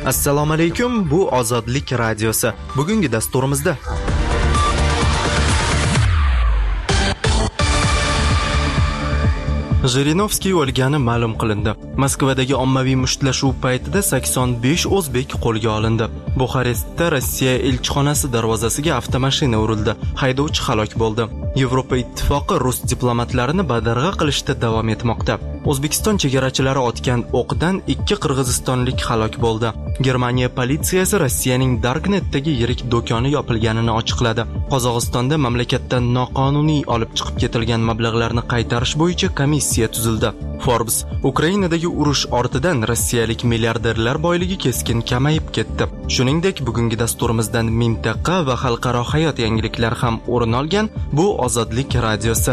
Assalomu alaykum, bu Ozodlik radiosi. Bugungi dasturimizda Jirinovskiy o'lgani ma'lum qilindi. Moskvadagi ommaviy mushtlashuv paytida 85 o'zbek qo'lga olindi. Buxarestda Rossiya elchixonasi darvozasiga avtomashina urildi. Haydovchi halok bo'ldi. Yevropa ittifoqi rus diplomatlarini badarg'a qilishda davom etmoqda. O'zbekiston chegarachilari otgan o'qdan 2 qirg'izistonlik halok bo'ldi. Germaniya politsiyasi Rossiyaning Darknetdagi yirik do'koni yopilganini ochiqladi. Qozog'istonda mamlakatdan noqonuniy olib chiqib ketilgan mablag'larni qaytarish bo'yicha komissiya tuzildi. Forbes: Ukrainadagi urush ortidan rossiyalik milliarderlar boyligi keskin kamayib ketdi. Shuningdek, bugungi dasturimizdan mintaqa va xalqaro hayot yangiliklari ham o'rin olgan. Bu Ozodlik radiosi.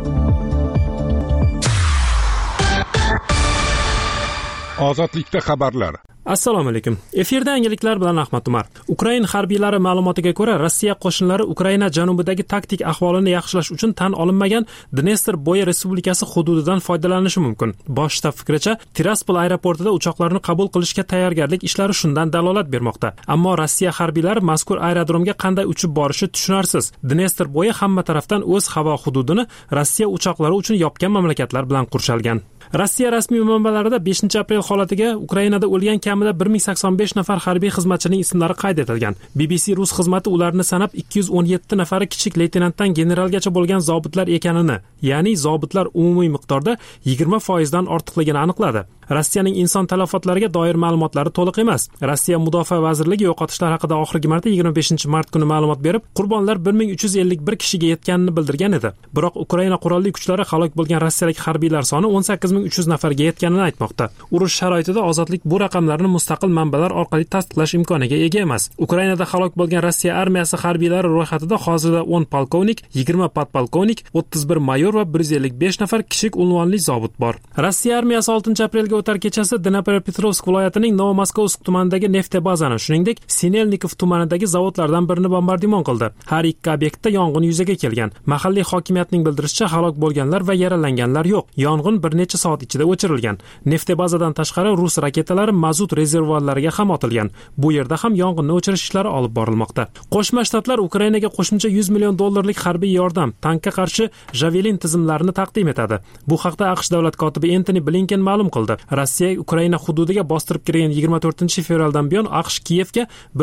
Ozodlikda xabarlar. Assalomu alaykum. Efirda yangiliklar bilan Ahmad Umar. Ukraina harbiylari ma'lumotiga ko'ra, Rossiya qo'shinlari Ukraina janubidagi taktik ahvolini yaxshilash uchun tan olinmagan Dnestr bo'yi respublikasi hududidan foydalanishi mumkin. Bosh shtab fikricha, Tiraspol aeroportida uchoqlarni qabul qilishga tayyorgarlik ishlari shundan dalolat bermoqda. Ammo Rossiya harbiylari mazkur aerodromga qanday uchib borishi tushunarsiz. Dnestr bo'yi hamma tarafdan o'z havo hududini Rossiya uchoqlari uchun yopgan mamlakatlar bilan qurshalgan. Rossiya rasmiy manbalarida 5-aprel holatiga Ukrainada o'lgan kamida 1085 nafar harbiy xizmatchining ismlari qayd etilgan. BBC rus xizmati ularni sanab 217 nafari kichik leytenantdan generalgacha bo'lgan zobitlar ekanini, ya'ni zobitlar umumiy miqdorda 20% dan ortiqligini aniqladi. Rossiyaning inson talofotlariga doir ma'lumotlari to'liq emas. Rossiya Mudofaa vazirligi yo'qotishlar haqida oxirgi marta 25-mart kuni ma'lumot berib, qurbonlar 1351 kishiga yetganini bildirgan edi. Biroq Ukraina qurolli kuchlari halok bo'lgan rossiyalik harbiylar soni 18300 nafarga yetganini aytmoqda. Urush sharoitida Ozodlik bu raqamlarni mustaqil manbalar orqali tasdiqlash imkoniga ega emas. Ukrainada halok bo'lgan Rossiya armiyasi harbiylari ro'yxatida hozirda 10 polkovnik, 20 podpolkovnik, 31 mayor va 155 nafar kichik unvonli zobit bor. Rossiya armiyasi 6-aprelga o'tar kechasi Dnepropetrovsk viloyatining Novomoskovsk tumanidagi neftebazani, shuningdek, Sinelnikov tumanidagi zavodlardan birini bombardimon qildi. Har ikki obyektda yong'in yuzaga kelgan. Mahalliy hokimiyatning bildirishicha, halok bo'lganlar va yaralanganlar yo'q. Yong'in bir necha soat ichida o'chirilgan. Neftebazadan tashqari rus raketalari mazut rezervuarlariga ham otilgan. Bu yerda ham yong'inni o'chirish ishlari olib borilmoqda. Qo'shma Shtatlar Ukrainaga qo'shimcha $100 million harbiy yordam, tankka qarshi Javelin tizimlarini taqdim etadi. Bu haqda AQSh davlat kotibi Antony Blinken ma'lum qildi. Rossiya Ukraina hududiga bostirib kirgan 24-fevraldan buyon AQSh Kiyevga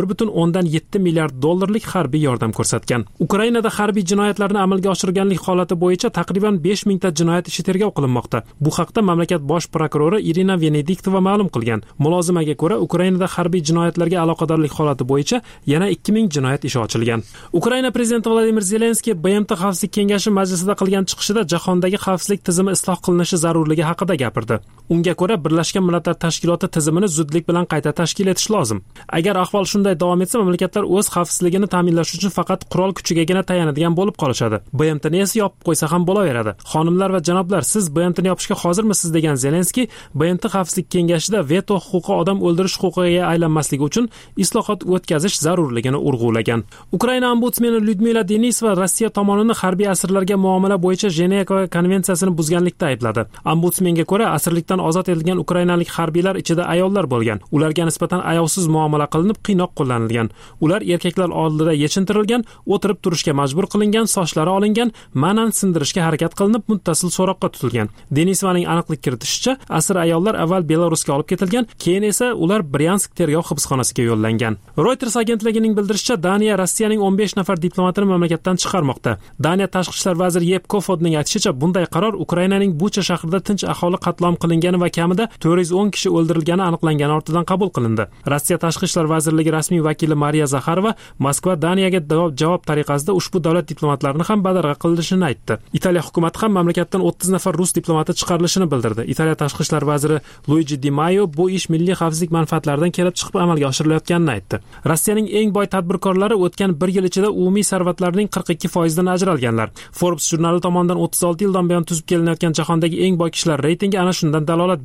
$1.7 milliard harbiy yordam ko'rsatgan. Ukrainada harbiy jinoyatlarni amalga oshirganlik holati bo'yicha taqriban 5000 ta jinoyat ishi tergov qilinmoqda. Bu haqda mamlakat bosh prokurori Irina Venediktova ma'lum qilgan. Mulozimaga ko'ra, Ukrainada harbiy jinoyatlarga aloqadorlik holati bo'yicha yana 2000 jinoyat ishi ochilgan. Ukraina prezidenti Vladimir Zelenskiy BMT Xavfsizlik kengashi majlisida qilgan chiqishida jahondagi xavfsizlik tizimi isloh qilinishi zarurligi haqida gapirdi. Unga ko'ra, Birlashgan Millatlar Tashkiloti tizimini zudlik bilan qayta tashkil etish lozim. Agar ahvol shunday davom etsa, mamlakatlar o'z xavfsizligini ta'minlash uchun faqat qurol kuchigagina tayanadigan bo'lib qolishadi. BMTni esa yopib qo'ysa ham bo'laveradi. Xonimlar va janoblar, siz BMTni yopishga hozirmisiz degan Zelenskiy, BMT Xavfsizlik kengashida veto huquqi odam o'ldirish huquqiga aylanmasligi uchun islohot o'tkazish zarurligini urg'ulagan. Ukraina ombudsmeni Lyudmila Denisova Rossiya tomonini harbiy asirlarga muomala bo'yicha Jeneva konvensiyasini buzganlikda aybladi. Ombudsmenga ko'ra, asirlikdan ozod etilgan ukrainalik harbiylar ichida ayollar bo'lgan. Ularga nisbatan ayovsiz muomala qilinib, qiynoq qo'llanilgan. Ular erkaklar oldida yechintirilgan, o'tirib turishga majbur qilingan, sochlari olingan, ma'nan sindirishga harakat qilinib, muttasil so'roqqa tutilgan. Denisovaning aniqlik kiritishicha, asir ayollar avval Belarusga olib ketilgan, keyin esa ular Bryansk tergov hibsxonasiga yo'llangan. Reuters agentligining bildirishicha, Daniya Rossiyaning 15 nafar diplomatini mamlakatdan chiqarmoqda. Daniya tashqi ishlar vaziri Yeb Kofodning aytishicha, bunday qaror Ukrainaning Bucha shahrida tinch aholi qatlom qilingani va kamida 410 kishi o'ldirilgani aniqlangani ortidan qabul qilindi. Rossiya tashqi ishlar vazirligi rasmiy vakili Mariya Zakharova Moskva Daniyaga javob tariqasida ushbu davlat diplomatlarini ham badarg'a qilishini aytdi. Italiya hukumati ham mamlakatdan 30 nafar rus diplomati chiqarilishini bildirdi. Italiya tashqi ishlar vaziri Luigi Di Maio bu ish milliy xavfsizlik manfaatlaridan kelib chiqib amalga oshirilayotganini aytdi. Rossiyaning eng boy tadbirkorlari o'tgan 1 yil ichida umumiy sarvatlarining 42% dan ajralganlar. Forbes jurnali tomonidan 36 yildan buyon tuzib kelinayotgan jahondagi eng boy kishilar reytingi ana shundan dalolat beradi.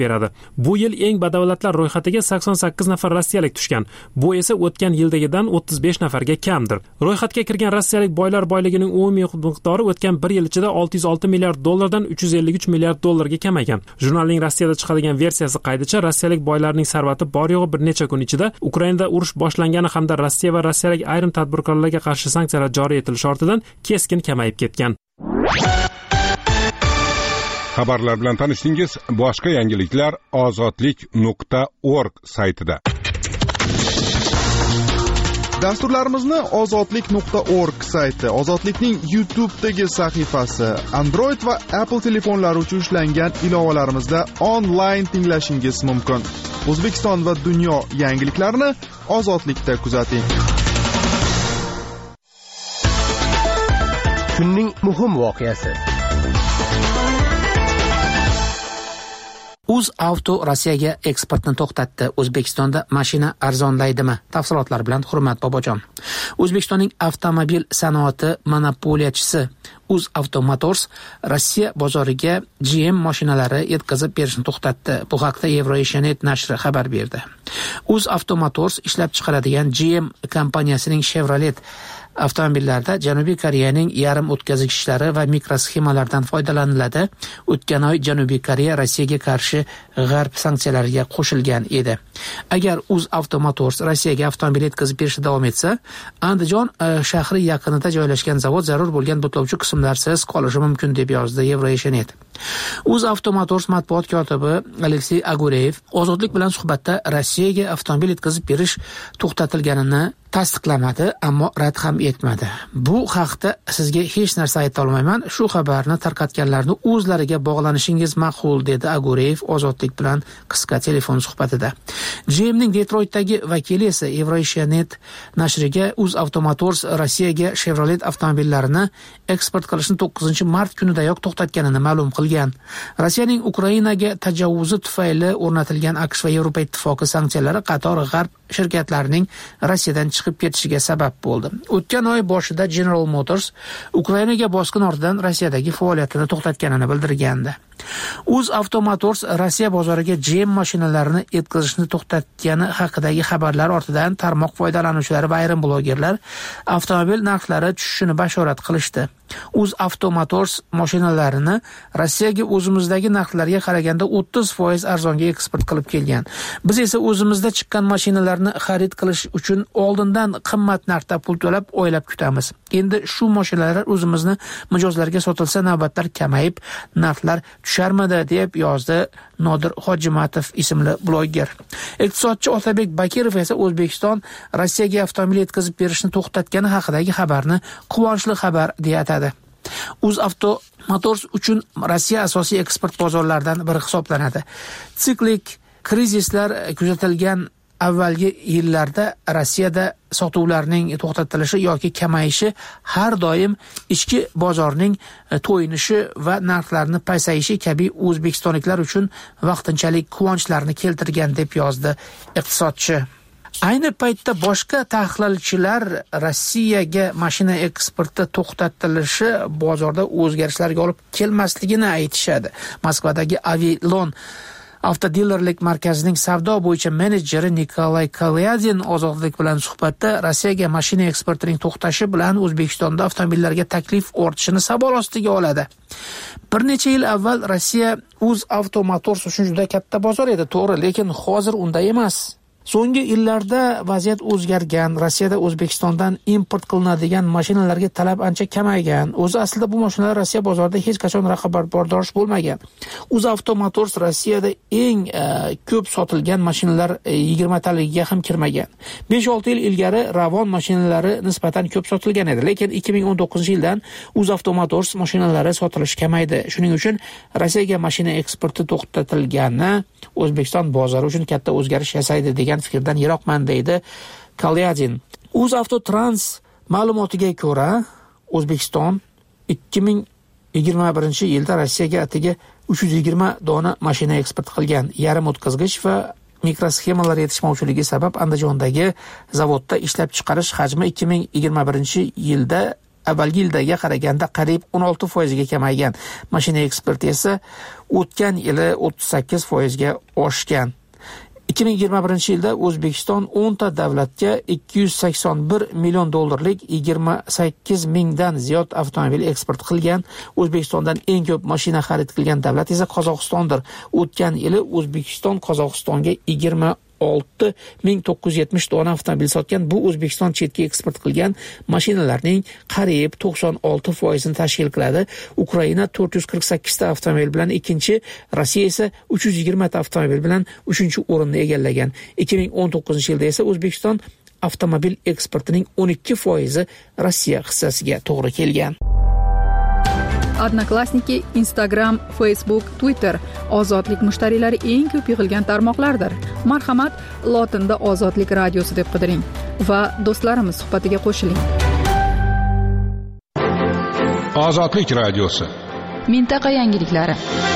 beradi. Bu yil eng badavlatlar ro'yxatiga 88 nafar rossiyalik tushgan. Bu esa o'tgan yildagidan 35 nafarga kamdir. Ro'yxatga kirgan rossiyalik boylar boyligining umumiy miqdori o'tgan 1 yil ichida 606 milliard dollardan 353 milliard dollarga kamaygan. Jurnalning Rossiyada chiqadigan versiyasi qaydicha rossiyalik boylarning sarvati bor yo'g'i bir necha kun ichida Ukrainada urush boshlangani hamda Rossiya va rossiyalik ayrim tadbirkorlarga qarshi sanksiyalar joriy etilishi ortidan keskin kamayib ketgan. Xabarlar bilan tanishdingiz. Boshqa yangiliklar ozodlik.org saytida. Dasturlarimizni ozodlik.org sayti, Ozodlikning YouTube'dagi sahifasi, Android va Apple telefonlari uchun ishlangan ilovalarimizda onlayn tinglashingiz mumkin. O'zbekiston va dunyo yangiliklarini Ozodlikda kuzating. Kunning muhim voqeasi. UzAuto Rossiyaga eksportni to'xtatdi. O'zbekistonda mashina arzonlaydimi? Tafsilotlar bilan Hurmat Bobojon. O'zbekistonning avtomobil sanoati monopoliyachisi UzAuto Motors Rossiya bozoriga GM mashinalari yetkazib berishni to'xtatdi. Bu haqda Euronews nashri xabar berdi. UzAuto Motors ishlab chiqaradigan GM kompaniyasining Chevrolet avtomobillarda Janubiy Koreyaning yarim o'tkazgichlari va mikrosxemalardan foydalaniladi. O'tgan oy Janubiy Koreya Rossiyaga qarshi g'arb sanksiyalariga qo'shilgan edi. Agar UzAuto Motors Rossiyaga avtomobil yetkazib berishda davom etsa, Andijon shahri yaqinida joylashgan zavod zarur bo'lgan butlovchi qismlarsiz qolishi mumkin deb yozdi Euronews. UzAuto Motors matbuot kotibi Aleksey Agureyev Ozodlik bilan suhbatda Rossiyaga avtomobil yetkazib berish to'xtatilganini tasdiqlamadi, ammo rad ham etmadi. Bu haqda sizga hech narsa ayta olmayman. Shu xabarni tarqatganlarni o'zlariga bog'lanishingiz ma'qul, dedi Agureyev Ozodlik bilan qisqa telefon suhbatida. GMning Detroitdagi vakili esa Euronews nashriga UzAuto Motors Rossiyaga Chevrolet avtomobillarini eksport qilishni 9-mart kunidayoq to'xtatganini ma'lum qilgan. Rossiyaning Ukrainaga tajovvuzi tufayli o'rnatilgan AQSh va Yevropa Ittifoqi sanksiyalari qator g'arb shirkatlarining Rossiyadan chiqib ketishiga sabab bo'ldi. O'tgan oy boshida General Motors Ukrainaga bosqin ortidan Rossiyadagi faoliyatini to'xtatganini bildirgandi. UzAuto Motors Rossiya bozoriga GM mashinalarini yetkazishni to'xtatgani haqidagi xabarlar ortidan tarmoq foydalanuvchilari va ayrim blogerlar avtomobil narxlari tushishini bashorat qilishdi. UzAuto Motors mashinalarini Rossiyaga o'zimizdagi narxlarga qaraganda 30% arzonga eksport qilib kelgan. Biz esa o'zimizda chiqqan mashinalarni xarid qilish uchun oldindan qimmat narxda pul to'lab oylab kutamiz. Endi shu mashinalar o'zimizni mijozlarga sotilsa navbatlar kamayib, narxlar tusharmidi, deb yozdi Nodir Hojimatov ismli bloger. Iqtisodchi Otabek Bakirov esa O'zbekiston Rossiyaga avtomobil yetkazib berishni to'xtatgani haqidagi xabarni quvonchli xabar deya atadi. UzAuto Motors uchun Rossiya asosiy eksport bozorlaridan biri hisoblanadi. Siklik krizislar kuzatilgan avvalgi yillarda Rossiyada sotuvlarning to'xtatilishi yoki kamayishi har doim ichki bozorning to'yinishi va narxlarni pasayishi kabi o'zbekistonliklar uchun vaqtinchalik quvonchlarni keltirgan, deb yozdi iqtisodchi. Ayni paytda boshqa tahlilchilar Rossiyaga mashina eksporti to'xtatilishi bozorda o'zgarishlarga olib kelmasligini aytishadi. Moskvadagi Avilon avtodilerlik markazining savdo bo'yicha menejeri Nikolay Kalyadin Ozodlik bilan suhbatda Rossiyaga mashina eksportining to'xtashi bilan O'zbekistonda avtomobillarga taklif ortishini savol ostiga oladi. Bir necha yil avval Rossiya UzAuto Motors uchun juda katta bozor edi, to'g'ri, lekin hozir unday emas. So'nggi yillarda vaziyat o'zgargan. Rossiyada O'zbekistondan import qilinadigan mashinalarga talab ancha kamaygan. O'zi aslida bu mashinalar Rossiya bozorida hech qachon raqobatbardosh bo'lmagan. UzAuto Motors Rossiyada eng ko'p sotilgan mashinalar 20 taligiga ham kirmagan. 5-6 yil ilgari Ravon mashinalari nisbatan ko'p sotilgan edi, lekin 2019-yildan UzAuto Motors mashinalari sotilishi kamaydi. Shuning uchun Rossiyaga mashina eksporti to'xtatilgani O'zbekiston bozori uchun katta o'zgarish yasaydi degan fikrdan yiroqman, deydi Kalyadin. UzAuto Trans ma'lumotiga ko'ra, O'zbekiston 2021-yilda Rossiyaga atiga 320 dona mashina eksport qilgan. Yarim o'tkazgich va mikrosxemalar yetishmovchiligi sabab Andijondagi zavodda ishlab chiqarish hajmi 2021-yilda avvalgi yildagiga qaraganda qariyb 16% ga kamaygan. Mashina eksporti esa o'tgan yili 38% ga oshgan. 2021-yilda O'zbekiston 10 ta davlatga 281 million dollarlik 28 mingdan ziyod avtomobil eksport qilgan. O'zbekistondan eng ko'p mashina xarid qilgan davlat esa Qozog'istondir. O'tgan yili O'zbekiston Qozog'istonga 26.970 dona avtomobil sotgan. Bu O'zbekiston chetga eksport qilgan mashinalarning qariyb 96% ni tashkil qiladi. Ukraina 448 ta avtomobil bilan ikkinchi, Rossiya esa 320 ta avtomobil bilan 3-o'rinni egallagan. 2019-yilda esa O'zbekiston avtomobil eksportining 12% Rossiya hissasiga to'g'ri kelgan. Odnoklassniki, Instagram, Facebook, Twitter ozodlik mushtariylari eng ko'p yig'ilgan tarmoqlardir. Marhamat, lotinda Ozodlik radiosi deb qidiring va do'stlarimiz suhbatiga qo'shiling. Ozodlik radiosi. Mintaqa yangiliklari.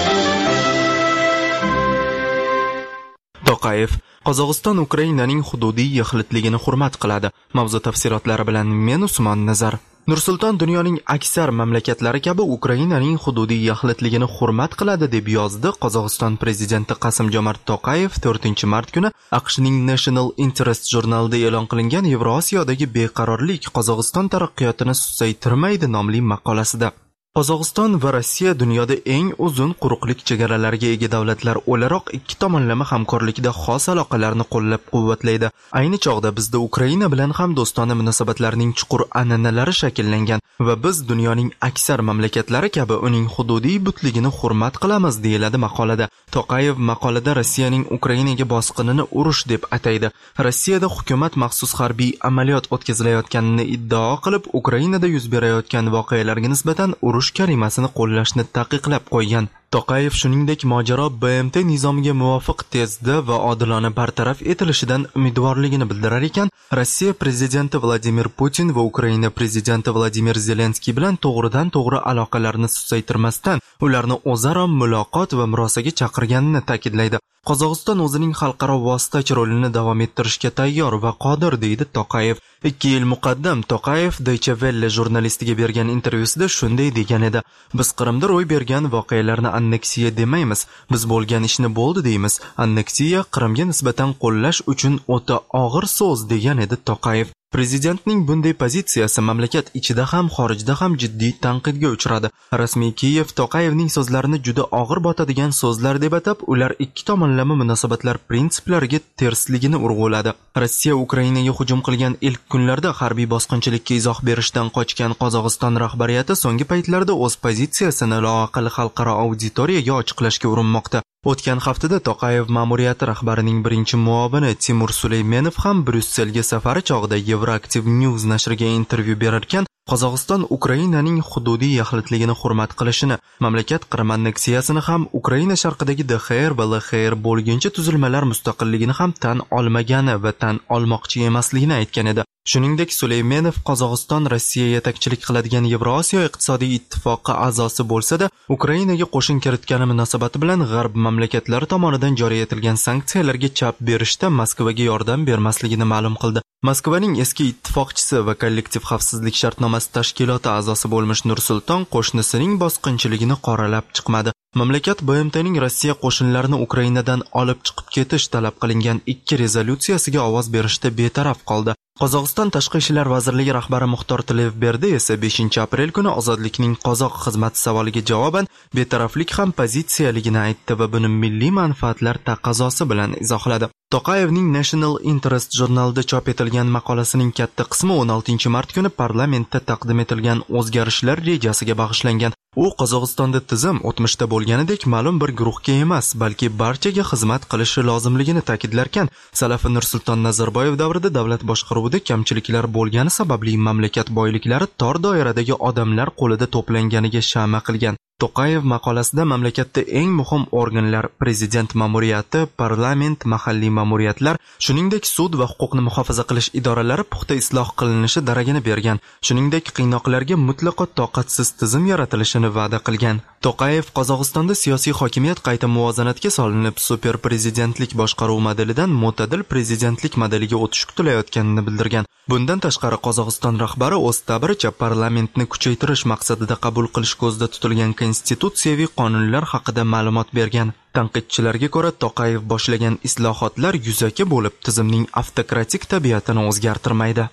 To'qayev Qozog'iston Ukrainaning hududiy yaxlitligini hurmat qiladi. Mavzu tafsilotlari bilan men Usmon Nazar. Nursulton dunyoning aksar mamlakatlari kabi Ukrainaning hududiy yaxlitligini hurmat qiladi deb yozdi Qozog'iston prezidenti Qasim-Jomart To'qayev 4-mart kuni AQShning National Interest jurnalida e'lon qilingan Yevrosiyodagi beqarorlik Qozog'iston taraqqiyotini susaytirmaydi nomli maqolasida. Qozog'iston va Rossiya dunyoda eng uzun quruqlik chegaralariga ega davlatlar o'laroq ikki tomonlama hamkorlikda xos aloqalarni qo'llab-quvvatlaydi. Ayni chog'da bizda Ukraina bilan ham do'stona munosabatlarning chuqur an'analari shakllangan va biz dunyoning aksar mamlakatlari kabi uning hududiy butligini hurmat qilamiz, deyiladi maqolada. To'qayev maqolada Rossiyaning Ukrainaga bosqinini urush deb ataydi. Rossiyada hukumat maxsus harbiy amaliyot o'tkazilayotganini iddao qilib, Ukrainada yuz berayotgan voqealarga nisbatan urush kalimasini qo'llashni taqiqlab qo'ygan. To'qayev shuningdek mojaro BMT nizomiga muvofiq tezda va odilona bartaraf etilishidan umidvorligini bildirar ekan, Rossiya prezidenti Vladimir Putin va Ukraina prezidenti Vladimir Zelenskiy bilan to'g'ridan-to'g'ri aloqalarni susaytirmasdan ularni o'zaro muloqot va murosaga chaqirganini ta'kidlaydi. Qozog'iston o'zining xalqaro vositachi rolini davom ettirishga tayyor va qodir, deydi To'qayev. 2 yil muqaddam To'qayev Deutsche Welle jurnalistiga bergan intervyusida shunday degan edi: "Biz Qrimda ro'y bergan voqealarni anneksiya demaymiz, biz bo'lgan ishni bo'ldi deymiz. Anneksiya Qrimga nisbatan qo'llash uchun o'ta og'ir so'z", degan edi To'qayev. Prezidentning bunday pozitsiyasi mamlakat ichida ham xorijda ham jiddiy tanqidga uchradi. Rasmiy Kiyev To'qayevning so'zlarini juda og'ir botadigan so'zlar deb atab, ular ikki tomonlama munosabatlar prinsiplariga tersligini urg'uladi. Rossiya Ukrainaga hujum qilgan ilk kunlarda harbiy bosqinchilikka izoh berishdan qochgan Qozog'iston rahbariyati so'nggi paytlarda o'z pozitsiyasini loaqal xalqaro auditoriyaga ochiqlashga urinmoqda. O'tgan haftada To'qayev ma'muriyati rahbarining birinchi muovini Timur Suleymenov ham Bryusselga safari chog'ida Euroactiv News nashriga intervyu berarkan, Qozog'iston Ukrainaning hududiy yaxlitligini hurmat qilishini, mamlakat Qrim anneksiyasini ham Ukraina sharqidagi DXR va LXR bo'lgancha tuzilmalar mustaqilligini ham tan olmagani va tan olmoqchi emasligini aytgan edi. Shuningdek, Suleymenov Qozog'iston Rossiya yetakchilik qiladigan Yevrosiyo iqtisodiy ittifoqi a'zosi bo'lsa-da, Ukrainaga qo'shin kiritgani munosabati bilan G'arb mamlakatlari tomonidan joriy etilgan sanksiyalarga chap berishda Moskvaga yordam bermasligini ma'lum qildi. Moskvaning eski ittifoqchisi va kollektiv xavfsizlik shartnomasi tashkiloti a'zosi bo'lmish Nursulton qo'shnisining bosqinchiligini qoralab chiqmadi. Mamlakat BMTning Rossiya qo'shinlarini Ukrainadan olib chiqib ketish talab qilingan 2 rezolyutsiyasiga ovoz berishda betaraf qoldi. Qozog'iston Tashqi ishlar vazirligi rahbari Muxtor Tilevberdi esa 5-aprel kuni Ozodlikning qozoq xizmati savoliga javoban betaraflik ham pozitsiyaligini aytdi va buni milliy manfaatlar taqozosi bilan izohladi. To'qayevning National Interest jurnalida chop etilgan maqolasining katta qismi 16-mart kuni parlamentda taqdim etilgan o'zgarishlar rejasiga bag'ishlangan. U Qozog'istonda tizim o'tmishda bo'lganidek ma'lum bir guruhga emas, balki barchaga xizmat qilishi lozimligini ta'kidlarkan, Salafi Nursulton Nazarboyev davrida davlat boshqaruvida kamchiliklar bo'lgani sababli mamlakat boyliklari tor doiradagi odamlar qo'lida to'planganiga shama qilgan. To'qayev maqolasida mamlakatda eng muhim organlar, prezident ma'muriyati, parlament, mahalliy ma'muriyatlar, shuningdek sud va huquqni muhofaza qilish idoralari puxta isloh qilinishi daragini bergan. Shuningdek, qiynoqlarga mutlaqo toqatsiz tizim yaratilishini va'da qilgan. To'qayev Qozog'istonda siyosiy hokimiyat qayta muvozanatga solinib, super prezidentlik boshqaruv modelidan mo'tadil prezidentlik modeliga o'tish kutilayotganini bildirgan. Bundan tashqari Qozog'iston rahbari o'z ta'biricha parlamentni kuchaytirish maqsadida qabul qilish ko'zda tutilgan konstitutsiyaviy qonunlar haqida ma'lumot bergan. Tanqidchilarga ko'ra, Toqayev boshlagan islohotlar yuzaki bo'lib, tizimning avtokratik tabiatini o'zgartirmaydi.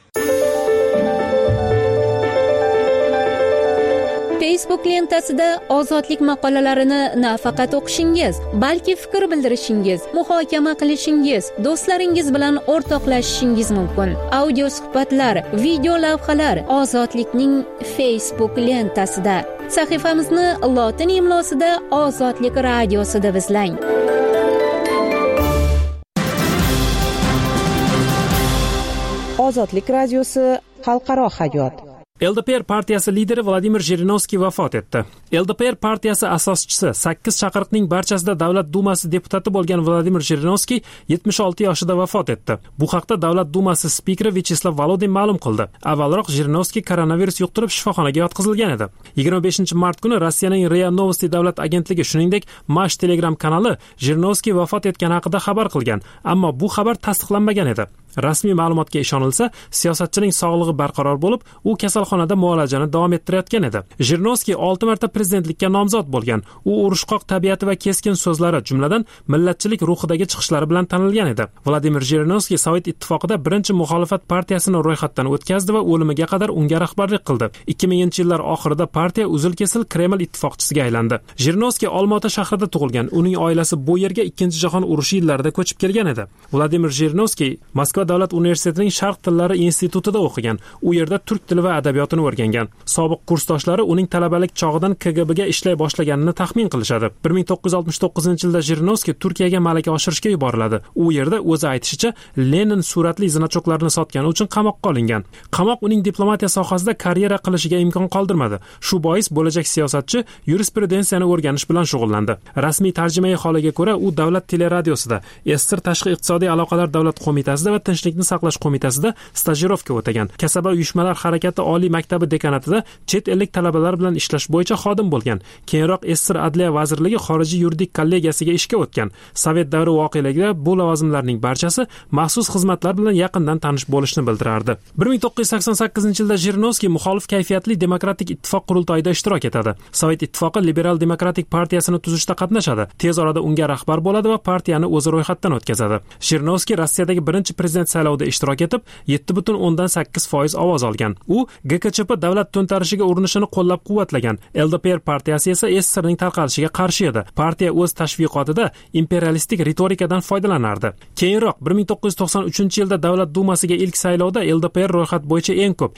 Facebook lentasida ozodlik maqolalarini nafaqat o'qishingiz, balki fikr bildirishingiz, muhokama qilishingiz, do'stlaringiz bilan o'rtoqlashishingiz mumkin. Audio suhbatlar, video lavhalar Ozodlikning Facebook lentasida. Sahifamizni lotin imlosida Ozodlik radiosi deb izlang. Ozodlik radiosi xalqaro hayot. LDPR partiyasi lideri Vladimir Zhirinovskiy vafot etdi. LDPR partiyasi asoschisi 8 chaqiriqning barchasida Davlat dumasi deputati bo'lgan Vladimir Zhirinovskiy 76 yoshida vafot etdi. Bu haqda Davlat dumasi spikeri Vyacheslav Volodin ma'lum qildi. Avvalroq Zhirinovskiy koronavirus yuqtirib shifoxonaga yotqizilgan edi. 25-mart kuni Rossiyaning RIA Novosti davlat agentligi, shuningdek, Mash Telegram kanali Zhirinovskiy vafot etgani haqida xabar qilgan, ammo bu xabar tasdiqlanmagan edi. Rasmiy ma'lumotga ishonilsa, siyosatchining sog'lig'i barqaror bo'lib, u kasalxonada muolajani davom ettirayotgan edi. Zhirinovskiy 6 marta prezidentlikka nomzod bo'lgan. U urushqoq tabiati va keskin so'zlari, jumladan millatchilik ruhidagi chiqishlari bilan tanilgan edi. Vladimir Zhirinovskiy Sovet ittifoqida birinchi muxolifat partiyasini ro'yxatdan o'tkazdi va o'limiga qadar unga rahbarlik qildi. 2000-yillar oxirida partiya uzil-kesil Kreml ittifoqchisiga aylandi. Zhirinovskiy Olmaota shahrida tug'ilgan. Uning oilasi bu yerga Ikkinchi jahon urushi yillarida ko'chib kelgan edi. Vladimir Zhirinovskiy Moskva davlat universitetining Sharq tillari institutida o'qigan. U yerda turk tili va adabiyotini o'rgangan. Sobiq kursdoshlari uning talabalik chog'idan KGBga ishlay boshlaganini taxmin qilishadi. 1969-yilda Zhirinovskiy Turkiyaga malaka oshirishga yuboriladi. U yerda o'zi aytishicha Lenin suratli zinachoklarini sotgani uchun qamoqqa olingan. Qamoq uning diplomatiya sohasida karyera qilishiga imkon qoldirmadi. Shu bois bo'lajak siyosatchi yurisprudensiyani o'rganish bilan shug'ullandi. Rasmiy tarjimai holiga ko'ra, u davlat teleradiosida, SSR tashqi iqtisodiy aloqalar davlat qo'mitasida va Tinchlikni saqlash qo'mitasida stajirovka o'tagan. Kasaba uyushmalar harakati oliy maktabi dekanatida chet ellik talabalar bilan ishlash bo'yicha xodim bo'lgan. Keyinroq SSR Adliya vazirligi xorijiy yuridik kollegiyasiga ishga o'tgan. Sovet davri voqealarida bu lavozimlarning barchasi maxsus xizmatlar bilan yaqindan tanish bo'lishni bildirardi. 1988-yilda Zhirinovskiy muxolif kayfiyatli demokratik ittifoq qurultoyida ishtirok etadi. Sovet ittifoqi liberal demokratik partiyasini tuzishda qatnashadi. Tez orada unga rahbar bo'ladi va partiyani o'zi ro'yxatdan o'tkazadi. Zhirinovskiy Rossiyadagi birinchi prezident saylovida ishtirok etib 7.8% ovoz olgan. U GKChP davlat to'ntarishiga urinishini qo'llab-quvvatlagan. LDPR partiyasi esa SSRning tarqalishiga qarshi edi. Partiya o'z tashviqotida imperialistik ritorikadan foydalanardi. Keyinroq 1993-yilda davlat dumasiga ilk saylovda LDPR ro'yxat bo'yicha eng ko'p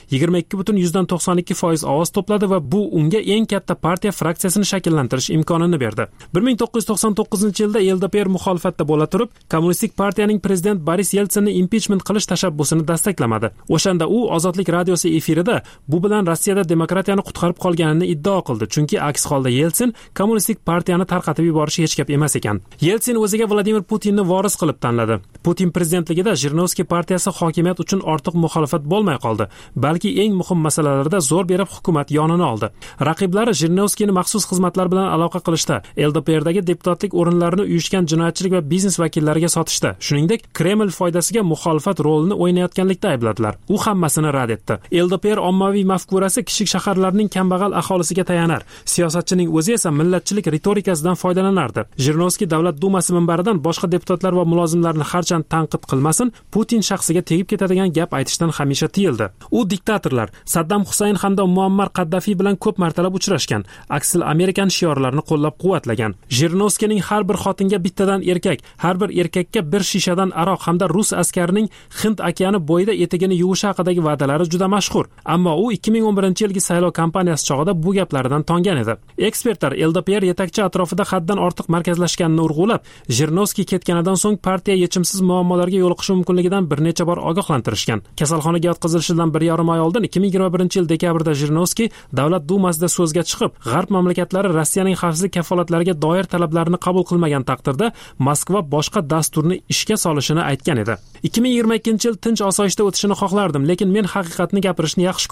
22.92% ovoz to'pladi va bu unga eng katta partiya fraksiyasini shakllantirish imkonini berdi. 1999-yilda LDPR muxolifatda bo'la turib, Kommunistik partiyaning prezident Boris Yeltsinni impichment qilish tashabbusini dastaklamadi. O'shanda u Ozodlik radiosi efirida bu bilan Rossiyada demokratiyani qutqarib qolganini iddao qildi, chunki aks holda Yeltsin Kommunistik partiyani tarqatib yuborishi hech gap emas ekan. Yeltsin o'ziga Vladimir Putinni voris qilib tanladi. Putin prezidentligida Zhirinovskiy partiyasi hokimiyat uchun ortiq muxolifat bo'lmay qoldi, balki eng muhim masalalarda zo'r berib hukumat yonini oldi. Raqiblari Zhirinovskiyni maxsus xizmatlar bilan aloqa qilishda, LDPRdagi deputatlik o'rinlarini uyushgan jinoyatchilik va biznes vakillariga sotishda, shuningdek Kreml foydasiga muxolifat rolini o'ynayotganlikda aybladilar. U hammasini rad etdi. LDPR ommaviy mafkurasi kichik shaharlarning kambag'al aholisiga tayanar. Siyosatchining o'zi esa millatchilik ritorikasidan foydalanardi. Zhirinovskiy davlat dumasi minbaridan boshqa deputatlar va mulozimlarni harchand tanqid qilmasin, Putin shaxsiga tegib ketadigan gap aytishdan hamisha tiyildi. U diktatorlar Saddam Husayn hamda Muammar Qaddafiy bilan ko'p martalab uchrashgan. Aksil Amerikan shiorlarini qo'llab-quvvatlagan. Zhirinovskiyning har bir xotinga bittadan erkak, har bir erkakka bir shishadan aroq hamda rus askarining Hind okeani bo'yida etigini yuvishi haqidagi va'dalari juda mashhur. Ammo u 2011-yilgi saylov kampaniyasi chog'ida bu gaplaridan tongan edi. Ekspertlar LDPR yetakchi atrofida haddan ortiq markazlashganini urg'ulab, Zhirinovskiy ketganidan so'ng partiya yechimsiz muammolarga yo'liqishi mumkinligidan bir necha bor ogohlantirishgan. Kasalxonaga yotqizilishidan 1,5 oy oldin 2021-yil dekabrda Zhirinovskiy davlat dumasida so'zga chiqib, G'arb mamlakatlari Rossiyaning xavfsizlik kafolatlariga doir talablarini qabul qilmagan taqdirda Moskva boshqa dasturni ishga solishini aytgan edi. 2022-yil tinch osoyishta o'tishini xohlardim, lekin men haqiqatni gapirishni yaxshi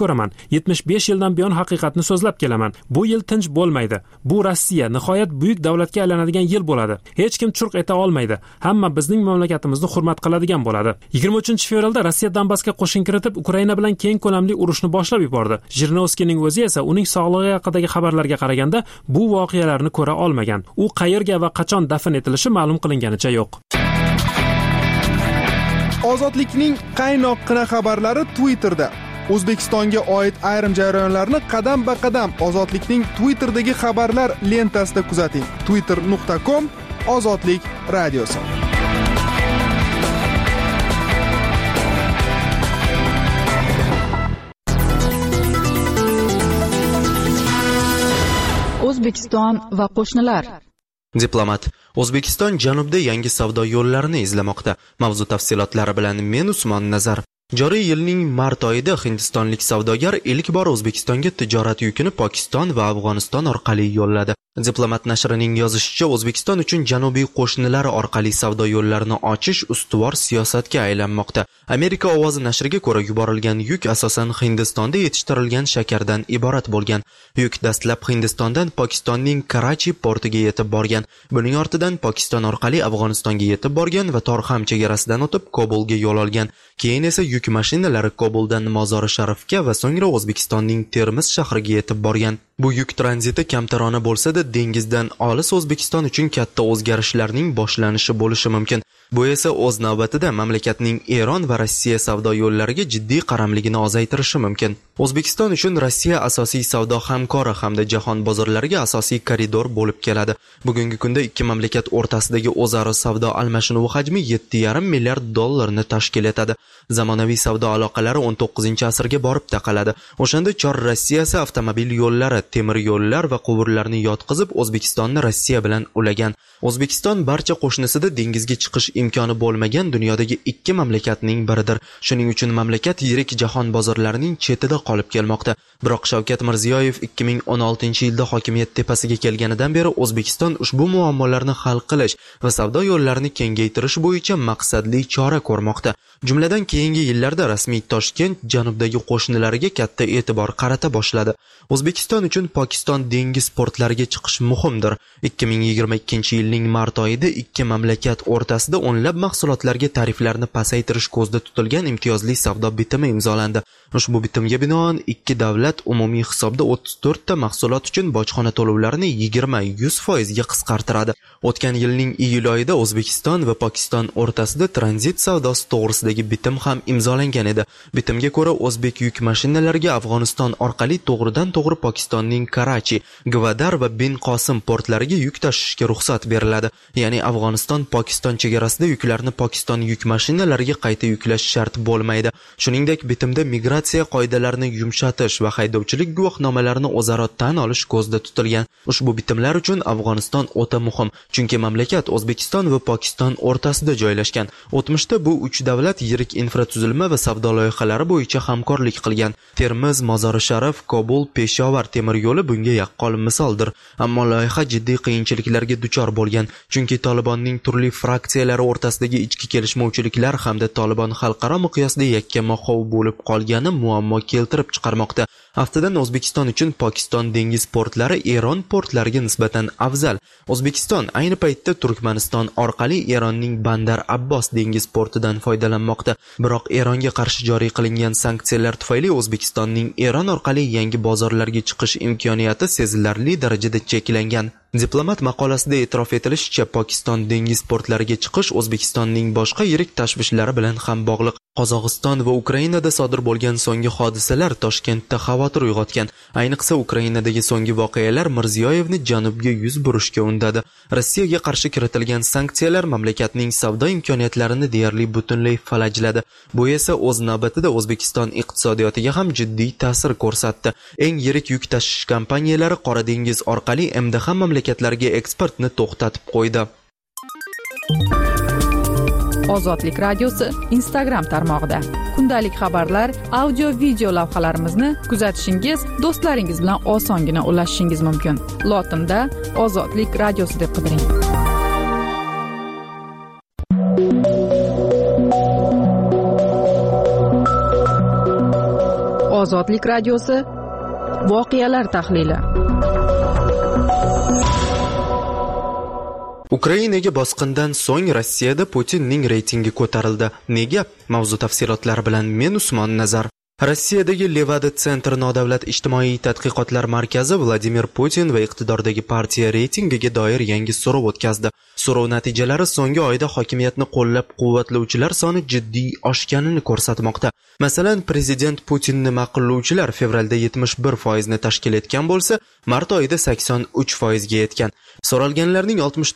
ko'raman. 75 yildan buyon haqiqatni so'zlab kelaman. Bu yil tinch bo'lmaydi. Bu Rossiya nihoyat buyuk davlatga aylanadigan yil bo'ladi. Hech kim churq eta olmaydi. Hamma bizning mamlakatimizni hurmat qiladigan bo'ladi. 23-fevralda Rossiya Donbassga qo'shin kiritib, Ukraina bilan keng ko'lamli urushni boshlab yubordi. Jirinovskiyning o'zi esa uning sog'lig'i haqidagi xabarlarga qaraganda bu voqealarni ko'ra olmagan. U qayerga va qachon dafn etilishi ma'lum qilinganicha yo'q. Ozodlikning qaynoqqina xabarlari Twitterda. O'zbekistonga oid ayrim jarayonlarni qadam-ba-qadam Ozodlikning Twitterdagi xabarlar lentasida kuzating. twitter.com/ozodlik radiosi. O'zbekiston va qo'shnilar. Diplomat: O'zbekiston janubda yangi savdo yo'llarini izlamoqda. Mavzu tafsilotlari bilan men Usmon Nazar. Joriy yilning mart oyida hindistonlik savdogar ilk bor O'zbekistonga tijorat yukini Pokiston va Afg'oniston orqali yo'lladi. Diplomat nashrining yozishicha, O'zbekiston uchun janubiy qo'shnilari orqali savdo yo'llarini ochish ustuvor siyosatga aylanmoqda. Amerika ovozi nashriga ko'ra, yuborilgan yuk asosan Hindistonda yetishtirilgan shakardan iborat bo'lgan. Yuk dastlab Hindistondan Pokistonning Karachi portiga yetib borgan. Buning ortidan Pokiston orqali Afg'onistonga yetib borgan va Torxam chegarasidan o'tib Kobulga yo'l olgan. Keyin esa yuk mashinalari Kobuldan Mozori Sharifga va so'ngra O'zbekistonning Termiz shahriga yetib borgan. Bu yuk tranziti kamtarona bo'lsa-da, dengizdan olis O'zbekiston uchun katta o'zgarishlarning boshlanishi bo'lishi mumkin. Bu esa o'z navbatida mamlakatning Eron va Rossiya savdo yo'llariga jiddiy qaramligini ozaytirishi mumkin. O'zbekiston uchun Rossiya asosiy savdo hamkori hamda jahon bozorlariga asosiy koridor bo'lib keladi. Bugungi kunda ikki mamlakat o'rtasidagi o'zaro savdo almashinuvi hajmi 7,5 milliard dollarni tashkil etadi. Zamonaviy savdo aloqalari 19-asrga borib taqaladi. O'shanda Chor Rossiyasi avtomobil yo'llari, temir yo'llar va quvurlarni yotqizib O'zbekistonni Rossiya bilan ulagan. O'zbekiston barcha qo'shnisida dengizga chiqish imkoni bo'lmagan dunyodagi ikki mamlakatning biridir. Shuning uchun mamlakat yirik jahon bozorlarining chetida qolib kelmoqda. Biroq Shavkat Mirziyoyev 2016-yilda hokimiyat tepasiga kelganidan beri O'zbekiston ushbu muammolarni hal qilish va savdo yo'llarini kengaytirish bo'yicha maqsadli chora ko'rmoqda. Jumladan keyingi yillarda rasmiy Toshkent janubdagi qo'shnilariga katta e'tibor qarata boshladi. O'zbekiston uchun Pokiston dengiz portlariga chiqish muhimdir. 2022-yilning mart oyida ikki mamlakat o'rtasida o'nlab mahsulotlarga tariflarni pasaytirish ko'zda tutilgan imtiyozli savdo bitimi imzolandi. Ushbu bitimga binoan ikki davlat umumiy hisobda 34 ta mahsulot uchun bojxona to'lovlarini 20-100% ga qisqartiradi. O'tgan yilning iyul oyida O'zbekiston va Pokiston o'rtasida tranzit savdosi to'g'risidagi bitim ham imzolangan edi. Bitimga ko'ra o'zbek yuk mashinalariga Afg'oniston orqali to'g'ridan-to'g'ri Pokistonning Karachi, Gvadar va Bin Qosim portlariga yuk tashishga ruxsat beriladi. Ya'ni Afg'oniston Pokiston chegarasida yuklarni Pokiston yuk mashinalariga qayta yuklash shart bo'lmaydi. Shuningdek, bitimda migratsiya qoidalarini yumshatish va haydovchilik guvohnomalarini o'zaro tan olish ko'zda tutilgan. Ushbu bitimlar uchun Afg'oniston o'ta muhim, chunki mamlakat O'zbekiston va Pokiston o'rtasida joylashgan. O'tmishda bu uch davlat yirik infratuzilma va savdo loyihalari bo'yicha hamkorlik qilgan. Termiz, Mozori Sharif, Kobul, Peshovar temir yo'li bunga yaqqol misoldir. Ammo loyiha jiddiy qiyinchiliklarga duchor bo'lgan, chunki Tolibonning turli fraksiyalari o'rtasidagi ichki kelishmovchiliklar hamda Tolibon xalqaro miqyosda yakkama-hov bo'lib qolgani muammo keltirib chiqarmoqda. Aftidan O'zbekiston uchun Pokiston dengiz portlari Eron portlariga nisbatan afzal. O'zbekiston ayni paytda Turkmaniston orqali Eronning Bandar Abbos dengiz portidan foydalanmoqda. Biroq Eronga qarshi joriy qilingan sanksiyalar tufayli O'zbekistonning Eron orqali yangi bozorlarga chiqish imkoniyati sezilarli darajada cheklangan. Diplomat maqolasida e'tirof etilishicha, Pokiston dengiz portlariga chiqish O'zbekistonning boshqa yirik tashvishlari bilan ham bog'liq. Qozog'iston va Ukrainada sodir bo'lgan so'nggi hodisalar Toshkentda xavotir uyg'otgan. Ayniqsa Ukrainadagi so'nggi voqealar Mirziyoyevni janubga yuz burishga undadi. Rossiyaga qarshi kiritilgan sanksiyalar mamlakatning savdo imkoniyatlarini deyarli butunlay falajladi. Bu esa o'z navbatida O'zbekiston iqtisodiyotiga ham jiddiy ta'sir ko'rsatdi. Eng yirik yuk tashish kompaniyalari Qora dengiz orqali MDH mamlakatlarga eksportni to'xtatib qo'ydi. Ozodlik radiosi Instagram tarmog'ida kundalik xabarlar, audio, video lavhalarimizni kuzatishingiz, do'stlaringiz bilan osongina ulashishingiz mumkin. Lotinda Ozodlik radiosi deb qidiring. Ozodlik radiosi voqealar tahlili. Ukrainaga bosqindan so'ng Rossiyada Putinning reytingi ko'tarildi. Nega? Mavzu tafsilotlari bilan men Usmon Nazar. Rossiyadagi Levada Center nodavlat ijtimoiy tadqiqotlar markazi Vladimir Putin va iqtidordagi partiya reytingiga doir yangi so'rov o'tkazdi. So'rov natijalari so'nggi oyda hokimiyatni qo'llab-quvvatlovchilar soni jiddiy oshganini ko'rsatmoqda. Masalan, prezident Putinni ma'qullovchilar fevralda 71% ni tashkil etgan bo'lsa, mart oyida 83% ga yetgan. So'ralganlarning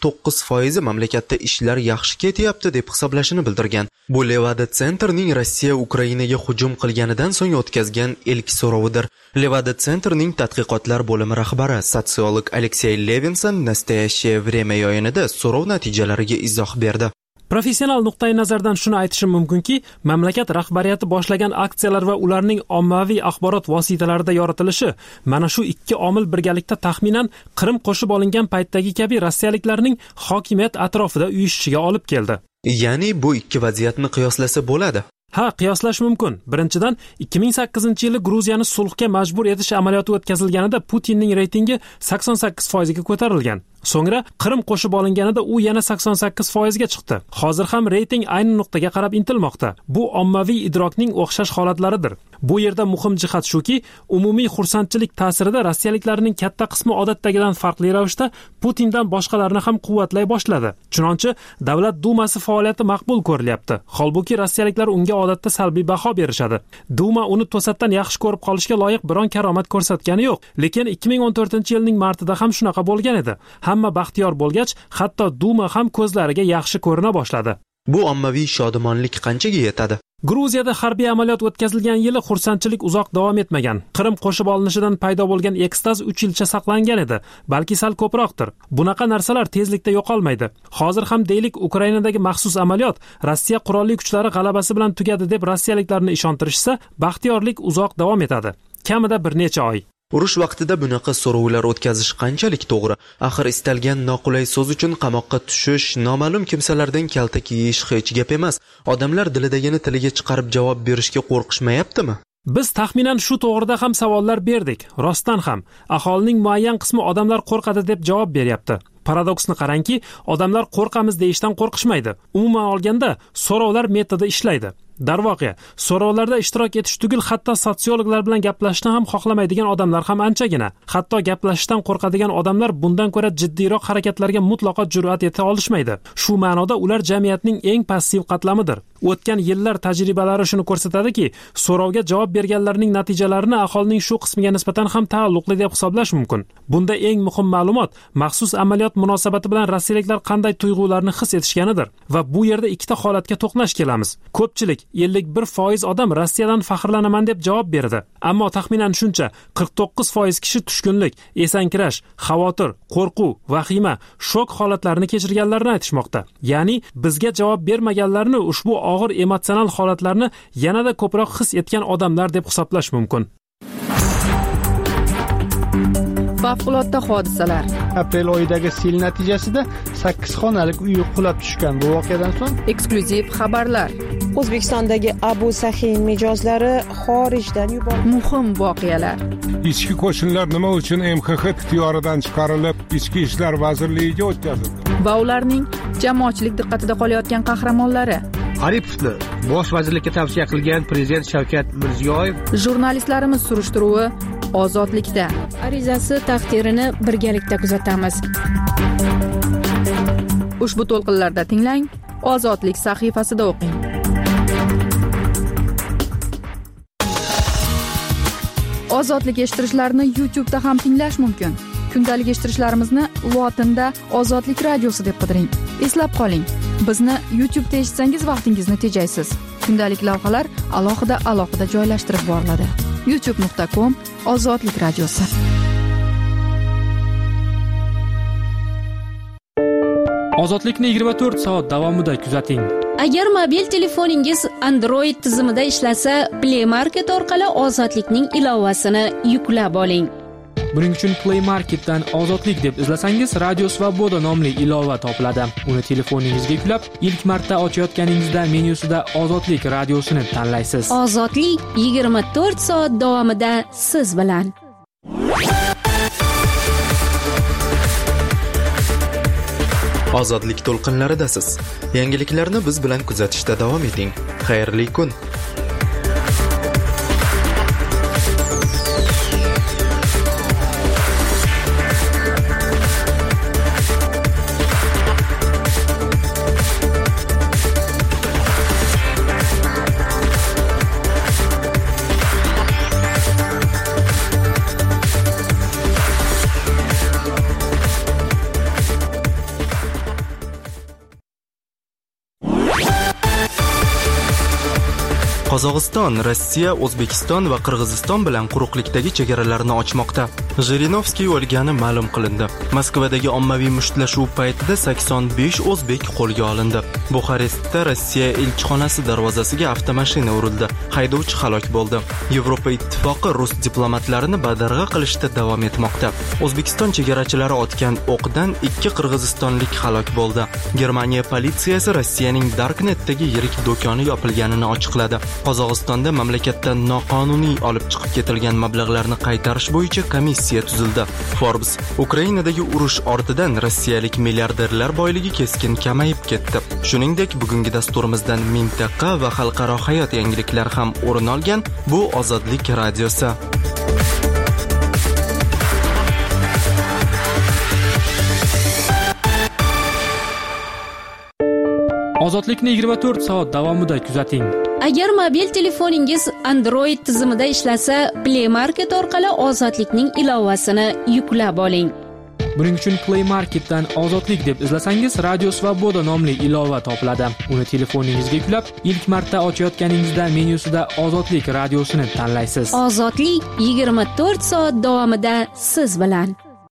69% mamlakatda ishlar yaxshi ketyapti deb hisoblashini bildirgan. Bu Levada Centerning Rossiya Ukrainaga hujum qilganidan so'ng o'tkazgan ilk so'rovidir. Levada Centerning tadqiqotlar bo'limi rahbari, sotsiolog Aleksey Levinson Nastoящее время yo'yinida so'rov natijalariga izoh berdi. Professional nuqtai nazardan shuni aytishim mumkinki, mamlakat rahbariyati boshlagan aksiyalar va ularning ommaviy axborot vositalarida yoritilishi mana shu ikki omil birgalikda taxminan Qrim qo'shib olingan paytdagi kabi rossiyaliklarning hokimiyat atrofida uyushishiga olib keldi. Ya'ni bu ikki vaziyatni qiyoslasa bo'ladi. Ha, qiyoslash mumkin. Birinchidan, 2008-yili Gruziyani sulhga majbur etish amaliyoti o'tkazilganida Putinning reytingi 88% ga ko'tarilgan. So'ngra Qrim qo'shib olinganida u yana 88% ga chiqdi. Hozir ham reyting ayni nuqtaga qarab intilmoqda. Bu ommaviy idrokning o'xshash holatlaridir. Bu yerda muhim jihat shuki, umumiy xursandchilik ta'sirida rossiyaliklarning katta qismi odatdagidan farqli ravishda Putindan boshqalarni ham quvvatlay boshladi. Chunonchi Davlat Dumasi faoliyati maqbul ko'rilyapti. Holbuki rossiyaliklar unga odatda salbiy baho berishadi. Duma uni to'satdan yaxshi ko'rib qolishga loyiq biron karomat ko'rsatgani yo'q. Lekin 2014-yilning martida ham shunaqa bo'lgan edi. Hamma baxtiyor bo'lgach, hatto Duma ham ko'zlariga yaxshi ko'rina boshladi. Bu ommaviy shodumonlik qanchaga yetadi? Gruziyada harbiy amaliyot o'tkazilgan yili xursandchilik uzoq davom etmagan. Qrim qo'shib olinishidan paydo bo'lgan ekstaz 3 yilcha saqlangan edi, balki sal ko'proqdir. Bunaqa narsalar tezlikda yo'qolmaydi. Hozir ham deylik, Ukrainadagi maxsus amaliyot Rossiya qurolli kuchlari g'alabasi bilan tugadi deb rossiyaliklarni ishontirishsa, baxtiyorlik uzoq davom etadi. Kamida bir necha oy. Urush vaqtida bunaqa so'rovlar o'tkazish qanchalik to'g'ri? Axir istalgan noqulay so'z uchun qamoqqa tushish, noma'lum kimsalardan kaltak yeyish hech gap emas. Odamlar dilidagini tiliga chiqarib javob berishga qo'rqishmayaptimi? Biz taxminan shu to'g'rida ham savollar berdik. Rostdan ham aholining muayyan qismi odamlar qo'rqadi deb javob beryapti. Paradoksni qarangki, odamlar qo'rqamiz deyishdan qo'rqishmaydi. Umuman olganda, so'rovlar metodi ishlaydi. Darvoqe, so'rovlarda ishtirok etish tugul hatto sotsiologlar bilan gaplashishni ham xohlamaydigan odamlar ham anchagina. Hatto gaplashishdan qo'rqadigan odamlar bundan ko'ra jiddiyroq harakatlarga mutlaqo jur'at eta olishmaydi. Shu ma'noda ular jamiyatning eng passiv qatlamidir. O'tgan yillar tajribalari shuni ko'rsatadiki, so'rovga javob berganlarning natijalarini aholining shu qismiga nisbatan ham taalluqli deb hisoblash mumkin. Bunda eng muhim ma'lumot maxsus amaliyot munosabati bilan rossiyaliklar qanday tuyg'ularni his etishganidir. Va bu yerda ikkita holatga to'qnash kelamiz. Ko'pchilik 51% odam Rossiyadan faxrlanaman deb javob berdi. Ammo taxminan shuncha 49% kishi tushkunlik, esankirash, xavotir, qo'rquv, vahima, shok holatlarini kechirganlarini aytishmoqda. Ya'ni bizga javob bermaganlarni ushbu og'ir emotsional holatlarni yanada ko'proq his etgan odamlar deb hisoblash mumkin. Favqulodda hodisalar. Aprel oyidagi sel natijasida 8 xonalik uy qulab tushgan. Bu voqeadan so'ng Eksklyuziv xabarlar. O'zbekistondagi Abu Sahiy mijozlari xorijdan yuborildi. Muhim voqealar. Ichki qo'shinlar nima uchun MXX ixtiyoridan chiqarilib, Ichki ishlar vazirligiga o'tkazildi? Va ularning jamoatchilik diqqatida qolayotgan qahramonlari. Aripovni bosh vazirlikka tavsiya qilgan prezident Shavkat Mirziyoyev. Jurnalistlarimiz surishtiruvi Ozodlikda. Arizasi taqdirini birgalikda kuzatamiz. Ushbu to'lqinlarda tinglang, Ozodlik sahifasida o'qing. Ozodlik eshittirishlarni YouTube'da ham tinglash mumkin. Kundalik eshittirishlarimizni lotinda Ozodlik radiosi deb qidiring. Eslab qoling, bizni YouTube'da eshitsangiz vaqtingizni tejaysiz. Kundalik lavhalar alohida joylashtirib boriladi. youtube.com/Ozodlik radiosi. Ozodlikni 24 soat davomida kuzating. Agar mobil telefoningiz Android tizimida ishlasa, Play Market orqali Ozodlikning ilovasini yuklab oling. Buning uchun Play Marketdan Ozodlik deb izlasangiz, Radio Svoboda nomli ilova topiladi. Uni telefoningizga yuklab, ilk marta ochayotganingizda menyusida Ozodlik radiosini tanlaysiz. Ozodlik 24 soat davomida siz bilan. Ozodlik to'lqinlaridasiz. Yangiliklarni biz bilan kuzatishda davom eting. Xayrli kun. Qozog'iston, Rossiya, O'zbekiston va Qirg'iziston bilan quruqlikdagi chegaralarni ochmoqda. Jirinovskiy o'lgani ma'lum qilindi. Moskvadagi ommaviy mushtlashuv paytida 85 o'zbek qo'lga olindi. Buxarestda Rossiya elchixonasi darvozasiga avtomashina urildi. Haydovchi halok bo'ldi. Yevropa ittifoqi rus diplomatlarini badarg'a qilishda davom etmoqda. O'zbekiston chegarachilari otgan o'qdan 2 qirg'izistonlik halok bo'ldi. Germaniya politsiyasi Rossiyaning Darknetdagi yirik do'koni yopilganini ochiqladi. Qozog'istonda mamlakatdan noqonuniy olib chiqib ketilgan mablag'larni qaytarish bo'yicha komissiya tuzildi. Forbes: Ukrainadagi urush ortidan rossiyalik milliarderlar boyligi keskin kamayib ketdi. Shuningdek, bugungi dasturimizdan mintaqa va xalqaro hayot yangiliklari ham o'rin olgan. Bu Ozodlik radiosi. Ozodlikni 24 soat davomida kuzating. Agar mobil telefoningiz Android tizimida ishlasa, Play Market orqali Ozodlikning ilovasini yuklab oling. Buning uchun Play Marketdan Ozodlik deb izlasangiz, Radio Svoboda nomli ilova topiladi. Uni telefoningizga yuklab, ilk marta ochayotganingizda menyusida Ozodlik radiosini tanlaysiz. Ozodlik 24 soat davomida siz bilan.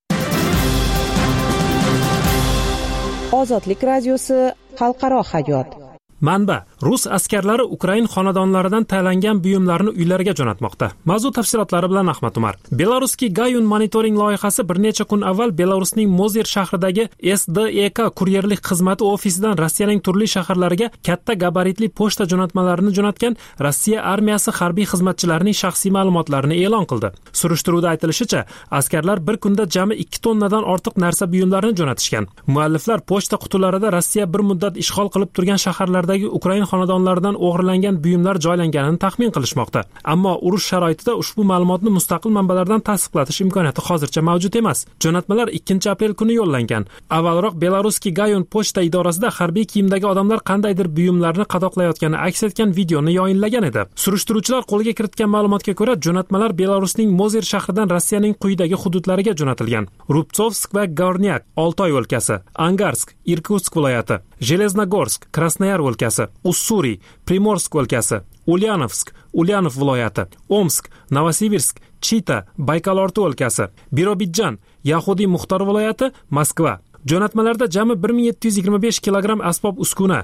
Ozodlik radiosi, xalqaro hayot. Manba: Rus askarlari Ukrain xonadonlaridan tayyorlangan buyumlarni uylariga jo'natmoqda. Mavzu tafsilotlari bilan Ahmad Umar. Belarusning Gayun monitoring loyihasi bir necha kun avval Belarusning Mozer shahridagi SDEK kuryerlik xizmati ofisidan Rossiyaning turli shaharlariga katta gabaritli pochta jo'natmalarini jo'natgan Rossiya armiyasi harbiy xizmatchilarining shaxsiy ma'lumotlarini e'lon qildi. Surishtiruvda aytilishicha, askarlar bir kunda jami 2 tonnadan ortiq narsa buyumlarini jo'natishgan. Mualliflar pochta qutilarida Rossiya bir muddat ishg'ol qilib turgan shaharlardagi Ukrain xonadonlaridan o'g'irlangan buyumlar joylanganini taxmin qilishmoqda. Ammo urush sharoitida ushbu ma'lumotni mustaqil manbalardan tasdiqlatish imkoniyati hozircha mavjud emas. Jo'natmalar 2 aprel kuni yo'llangan. Avvalroq Belarusning Gayun pochta idorasida harbiy kiyimdagi odamlar qandaydir buyumlarni qadoqlayotgani aks etgan videoni yoyinlagan edi. Surishtiruvchilar qo'lga kiritgan ma'lumotga ko'ra, jo'natmalar Belarusning Mozer shahridan Rossiyaning quyidagi hududlariga jo'natilgan: Rubtsovsk va Gornyak, Oltoy o'lkasi, Angarsk, Irkutsk viloyati, Железногорск, Krasnoyar o'lkasi, Ussuriy, Primorsk o'lkasi, Ulyanovsk, Ulyanov viloyati, Omsk, Novosibirsk, Chita, Baykalorti o'lkasi, Birobidjan, Yahudiy Muxtor viloyati, Moskva. Jo'natmalarda jami 1725 kilogramm asbob uskuna,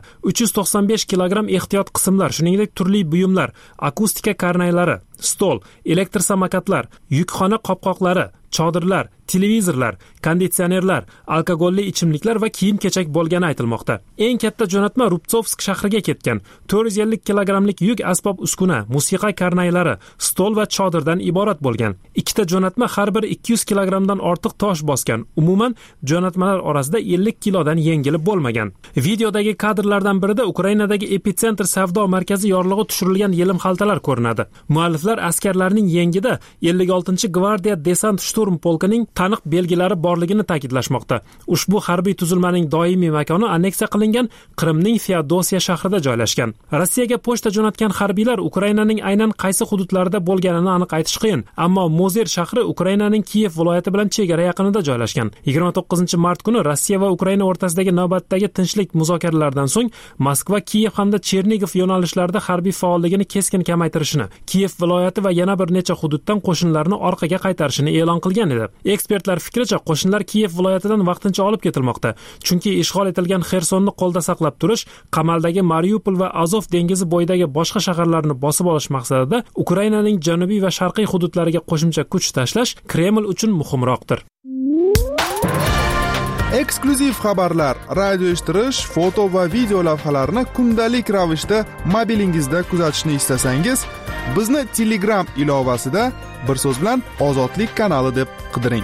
395 kilogramm ehtiyot qismlar, shuningdek turli buyumlar, akustika karnaylari, stol, elektr samokatlar, yukxona qopqoqlari, chodirlar, televizorlar, konditsionerlar, alkogolli ichimliklar va kiyim-kechak bo'lgani aytilmoqda. Eng katta jo'natma Rubtsovsk shahriga ketgan. 450 kilogrammlik yuk asbob uskuna, musiqa karnaylari, stol va chodirdan iborat bo'lgan. Ikkita jo'natma har bir 200 kilogrammdan ortiq tosh bosgan. Umuman jo'natmalar orasida 50 kilodan yengili bo'lmagan. Videodagi kadrlardan birida Ukrainadagi epitsentr savdo markazi yorlig'i tushirilgan yelim xaltalar ko'rinadi. Mualliflar askarlarning yengida 56-gvardiya desant shturm polkining taniq belgilari borligini ta'kidlashmoqda. Ushbu harbiy tuzilmaning doimiy makoni anneksiya qilingan Qrimning Feodosiya shahrida joylashgan. Rossiyaga pochta jo'natgan harbiylar Ukrainaning aynan qaysi hududlarida bo'lganini aniq aytish qiyin, ammo Mozer shahri Ukrainaning Kiyev viloyati bilan chegara yaqinida joylashgan. 29-mart kuni Rossiya va Ukraina o'rtasidagi navbatdagi tinchlik muzokaralaridan so'ng Moskva, Kiyev hamda Chernigov yo'nalishlarida harbiy faolligini keskin kamaytirishini, Kiyev viloyati va yana bir necha hududdan qo'shinlarni orqaga qaytarishini e'lon qilgan. qilgan edi. Ekspertlar fikricha, qo'shinlar Kiyev viloyatidan vaqtincha olib ketilmoqda, chunki ishg'ol etilgan Xersonni qo'lda saqlab turish, qamaldagi Mariupol va Azov dengizi bo'yidagi boshqa shaharlarni bosib olish maqsadida Ukrainaning janubiy va sharqiy hududlariga qo'shimcha kuch tashlash Kreml uchun muhimroqdir. Eksklyuziv xabarlar, radio eshittirish, foto va video lavhalarni kundalik ravishda mobilingizda kuzatishni istasangiz, bizni Telegram ilovasida bir so'z bilan Ozodlik kanali deb qidiring.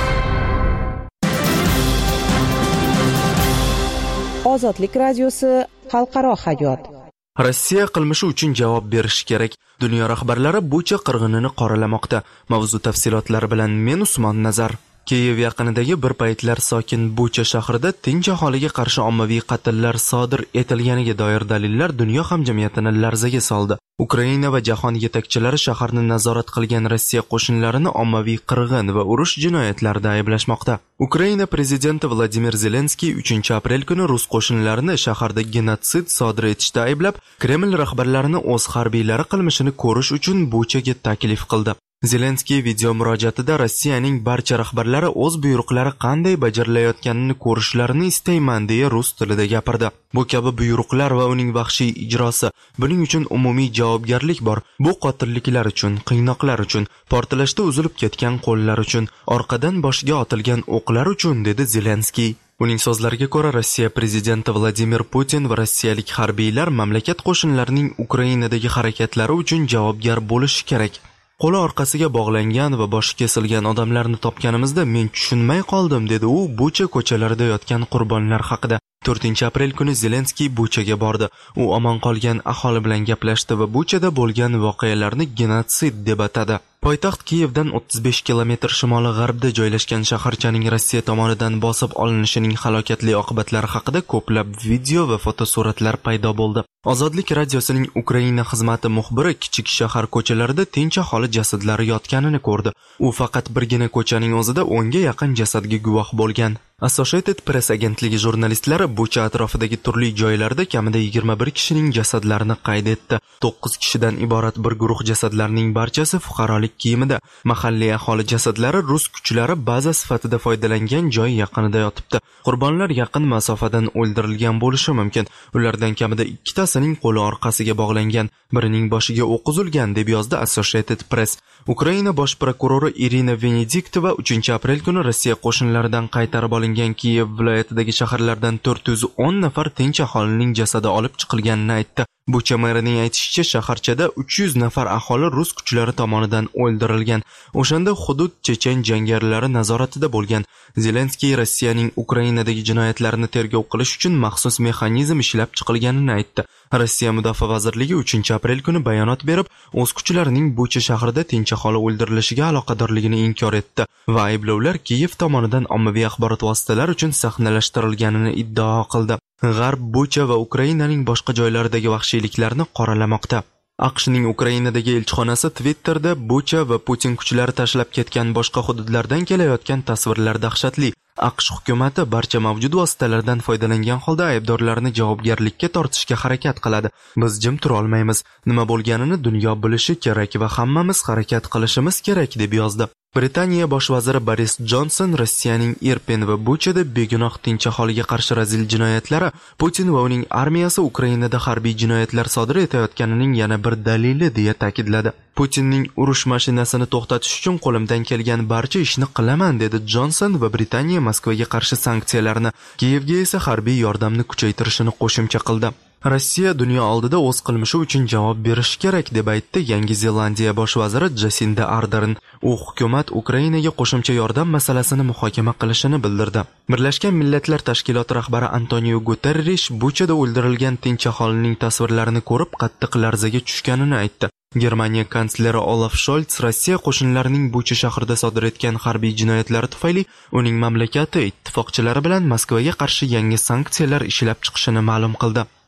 Ozodlik radiosi xalqaro hayot. Rossiya qilmishi uchun javob berishi kerak. Dunyo rahbarlari Bucha qirg'inini qoralamoqda. Mavzu tafsilotlari bilan men Usmon Nazar. Kiyev yaqinidagi bir paytlar sokin Bucha shahrida tinch aholiga qarshi ommaviy qatllar sodir etilganiga doir dalillar dunyo hamjamiyatini larzaga soldi. Ukraina va jahon yetakchilari shaharni nazorat qilgan Rossiya qo'shinlarini ommaviy qirg'in va urush jinoyatlarida ayblashmoqda. Ukraina prezidenti Vladimir Zelenskiy 3-aprel kuni rus qo'shinlarini shaharda genotsid sodir etishda ayblab, Kreml rahbarlarini o'z harbiylari qilmishini ko'rish uchun Buchaga taklif qildi. Zelenskiy video murojaatida Rossiyaning barcha rahbarlari o'z buyruqlari qanday bajarilayotganini ko'rishlarini istayman deya rus tilida gapirdi. Bu kabi buyruqlar va uning vahshiy ijrosi, buning uchun umumiy javobgarlik bor. Bu qotilliklar uchun, qiynoqlar uchun, portlashda uzilib ketgan qo'llar uchun, orqadan boshiga otilgan o'qlar uchun, dedi Zelenskiy. Uning so'zlariga ko'ra, Rossiya prezidenti Vladimir Putin va rossiyalik harbiylar mamlakat qo'shinlarining Ukrainadagi harakatlari uchun javobgar bo'lishi kerak. Qo'li orqasiga bog'langan va boshi kesilgan odamlarni topganimizda men tushunmay qoldim, dedi u Bucha ko'chalarida yotgan qurbonlar haqida. 4-aprel kuni Zelenskiy Buchaga bordi. U omon qolgan aholi bilan gaplashdi va Buchada bo'lgan voqealarni genotsid deb atadi. Poytaxt Kiyevdan 35 kilometr shimoli-g'arbda joylashgan shaharchaning Rossiya tomonidan bosib olinishining halokatli oqibatlari haqida ko'plab video va fotosuratlar paydo bo'ldi. Ozodlik radiosining Ukraina xizmati muxbiri kichik shahar ko'chalarida tinch aholi jasadlari yotganini ko'rdi. U faqat birgina ko'chaning o'zida 10 ga yaqin jasadga guvoh bo'lgan. Associated Press agentligi jurnalistlari Bucha atrofidagi turli joylarda kamida 21 kishining jasadlarini qayd etdi. 9 kishidan iborat bir guruh jasadlarning barchasi fuqarolik kiyimida. Mahalliy aholi jasadlari rus kuchlari baza sifatida foydalangan joy yaqinida yotibdi. Qurbonlar yaqin masofadan o'ldirilgan bo'lishi mumkin. Ulardan kamida 2 tasining qo'li orqasiga bog'langan, birining boshiga o'q uzilgan, deb yozdi Associated Press. Ukraina bosh prokurori Irina Venediktova 3-aprel kuni Rossiya qo'shinlaridan qaytarib olingan Kiyev viloyatidagi shaharlardan 410 nafar tinch aholining jasadi olib chiqilganini aytdi. Bucha merining aytishicha, shaharchada 300 nafar aholi rus kuchlari tomonidan o'ldirilgan. O'shanda hudud chechen jangarilar nazoratida bo'lgan. Zelenskiy Rossiyaning Ukrainadagi jinoyatlarini tergov qilish uchun maxsus mexanizm ishlab chiqilganini aytdi. Rossiya Mudofaa vazirligi 3-aprel kuni bayonot berib, o'z kuchlarining Bucha shahrida tinch aholi o'ldirilishiga aloqadorligini inkor etdi va ayblovlar Kiyev tomonidan ommaviy axborot vositalari uchun sahnalashtirilganini iddao qildi. G'arb Bucha va Ukrainaning boshqa joylaridagi vahshiyliklarni qoralamoqda. AQShning Ukrainadagi elchixonasi Twitterda Bucha va Putin kuchlari tashlab ketgan boshqa hududlardan kelayotgan tasvirlar dahshatli. AQSh hukumatı barcha mavjud vositalardan foydalangan holda aybdorlarni javobgarlikka tortishga harakat qiladi. Biz jim tura olmaymiz. Nima bo'lganini dunyo bilishi kerak va hammamiz harakat qilishimiz kerak, deb yozdi. Britaniya bosh vaziri Boris Johnson Rossiyaning Irpin va Buchada begunoh tinch aholiga qarshi razil jinoyatlari Putin va uning armiyasi Ukrainada harbiy jinoyatlar sodir etayotganining yana bir dalili deya ta'kidladi. Putinning urush mashinasini to'xtatish uchun qo'limdan kelgan barcha ishni qilaman, dedi Johnson va Britaniya Moskvaga qarshi sanksiyalarni, Kiyevga esa harbiy yordamni kuchaytirishini qo'shimcha qildi. Rossiya dunyo oldida o'z qilmishi uchun javob berishi kerak, deb aytdi Yangi Zelandiya bosh vaziri Jasinda Ardern. U hukumat Ukrainaga qo'shimcha yordam masalasini muhokama qilishini bildirdi. Birlashgan Millatlar Tashkiloti rahbari Antonio Guterrish Buchada o'ldirilgan tinch aholining tasvirlarini ko'rib qattiq larzaga tushganini aytdi. Germaniya kansleri Olaf Scholz Rossiya qo'shinlarining Bucha shahrida sodir etgan harbiy jinoyatlari tufayli uning mamlakati ittifoqchilari bilan Moskvaga qarshi yangi sanksiyalar ishlab chiqishini ma'lum qildi.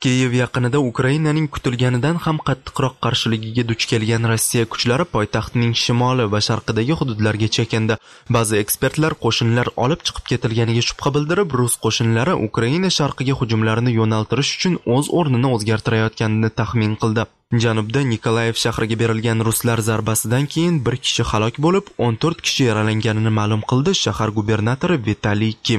Kiyev yaqinida Ukrainaning kutilganidan ham qattiqroq qarshiligiga duch kelgan Rossiya kuchlari poytaxtning shimoli va sharqidagi hududlarga chekindi. Ba'zi ekspertlar qo'shinlar olib chiqib ketilganiga shubha bildirib, rus qo'shinlari Ukraina sharqiga hujumlarini yo'naltirish uchun o'z o'rnini o'zgartirayotganini taxmin qildi. Janubda Nikolayev shahriga berilgan ruslar zarbasidan keyin bir kishi halok bo'lib, 14 kishi yaralanganini ma'lum qildi shahar gubernatori Vitaliy Kim.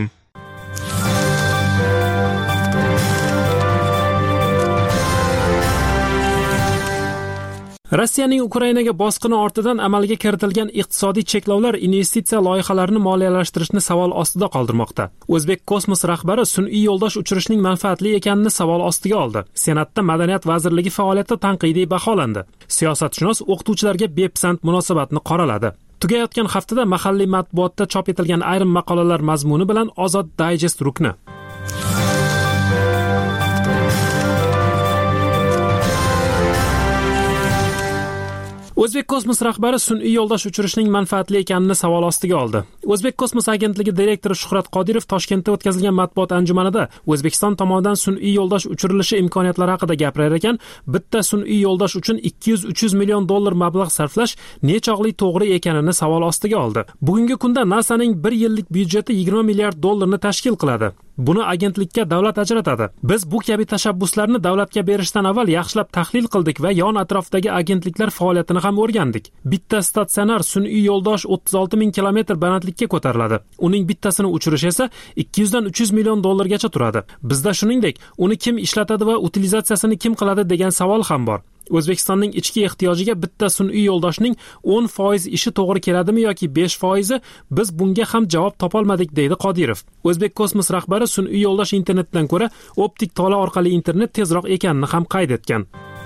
Rossiyaning Ukrainaga bosqini ortidan amalga kiritilgan iqtisodiy cheklovlar investitsiya loyihalarini moliyalashtirishni savol ostida qoldirmoqda. O'zbek kosmos rahbari sun'iy yo'ldosh uchirishning manfaatli ekanini savol ostiga oldi. Senatda Madaniyat vazirligi faoliyati tanqidiy baholandi. Siyosatshunos o'qituvchilarga bepisand munosabatni qoraladi. Tugayotgan haftada mahalliy matbuotda chop etilgan ayrim maqolalar mazmuni bilan Ozod Digest rukni. O'zbek kosmos rahbari sun'iy yo'ldosh uchirishning manfaatli ekanini savol ostiga oldi. O'zbek kosmos agentligi direktori Shuhrat Qodirov Toshkentda o'tkazilgan matbuot anjumanida O'zbekiston tomonidan sun'iy yo'ldosh uchirilishi imkoniyatlari haqida gapirar ekan, bitta sun'iy yo'ldosh uchun 200-300 million dollar mablag' sarflash nechog'li to'g'ri ekanini savol ostiga oldi. Bugungi kunda NASAning 1 yillik byudjeti 20 milliard dollarni tashkil qiladi. Buni agentlikka davlat ajratadi. Biz bu kabi tashabbuslarni davlatga berishdan avval yaxshilab tahlil qildik va yon atrofdagi agentliklar faoliyatini ham o'rgandik. Bitta statsionar sun'iy yo'ldosh 36 ming kilometr balandlikka ko'tariladi. Uning bittasini uchirish esa 200 dan 300 million dollargacha turadi. Bizda shuningdek, uni kim ishlatadi va utilizatsiyasini kim qiladi degan savol ham bor. O'zbekistonning ichki ehtiyojiga bitta sun'iy yo'ldoshning 10% ishi to'g'ri keladimi yoki 5%? Biz bunga ham javob topolmadik, deydi Qodirov. O'zbek kosmos rahbari sun'iy yo'ldosh internetdan ko'ra optik tola orqali internet tezroq ekanini ham qayd etgan.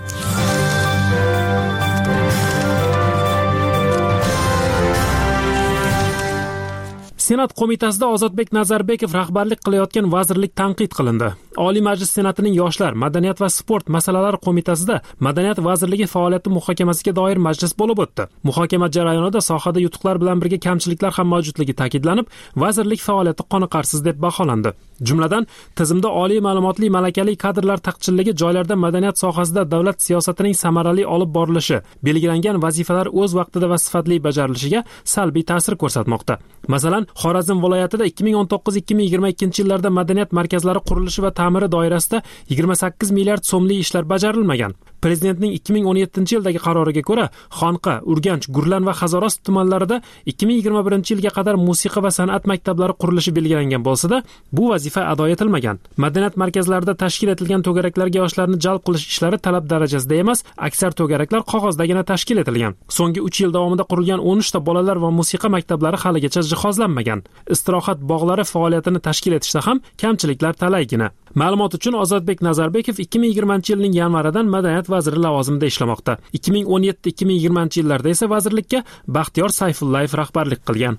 Senat qo'mitasida Ozodbek Nazarbekov rahbarlik qilayotgan vazirlik tanqid qilindi. Oliy Majlis Senatining Yoshlar, Madaniyat va sport masalalari qo'mitasida Madaniyat vazirligi faoliyati muhokamasiga doir majlis bo'lib o'tdi. Muhokama jarayonida sohada yutuqlar bilan birga kamchiliklar ham mavjudligi ta'kidlanib, vazirlik faoliyati qoniqarsiz deb baholandi. Jumladan, tizimda oliy ma'lumotli malakali kadrlar taqchilligi, joylarda madaniyat sohasida davlat siyosatining samarali olib borilishi, belgilangan vazifalar o'z vaqtida va sifatli bajarilishiga salbiy ta'sir ko'rsatmoqda. Masalan, Xorazm viloyatida 2019-2022 yillarda madaniyat markazlari qurilishi va ta'miri doirasida 28 milliard so'mlik ishlar bajarilmagan. Prezidentning 2017 yildagi qaroriga ko'ra, Xonqa, Urganch, Gurlan va Hazoros tumanlarida 2021 yilga qadar musiqa va san'at maktablari qurilishi belgilangan bo'lsa-da, bu vazifa ado etilmagan. Madaniyat markazlarida tashkil etilgan to'garaklarga yoshlarni jalb qilish ishlari talab darajasida emas, aksar to'garaklar qog'ozdagina tashkil etilgan. So'nggi 3 yil davomida qurilgan 13 ta bolalar va musiqa maktablari haligacha jihozlanmagan. Istirohat bog'lari faoliyatini tashkil etishda ham kamchiliklar talaygina. Ma'lumot uchun Ozodbek Nazarbekov 2020 yilning yanvaridan madaniyat vaziri lavozimida ishlamoqda. 2017-2020 yillarda esa vazirlikka Baxtiyor Sayfullayev rahbarlik qilgan.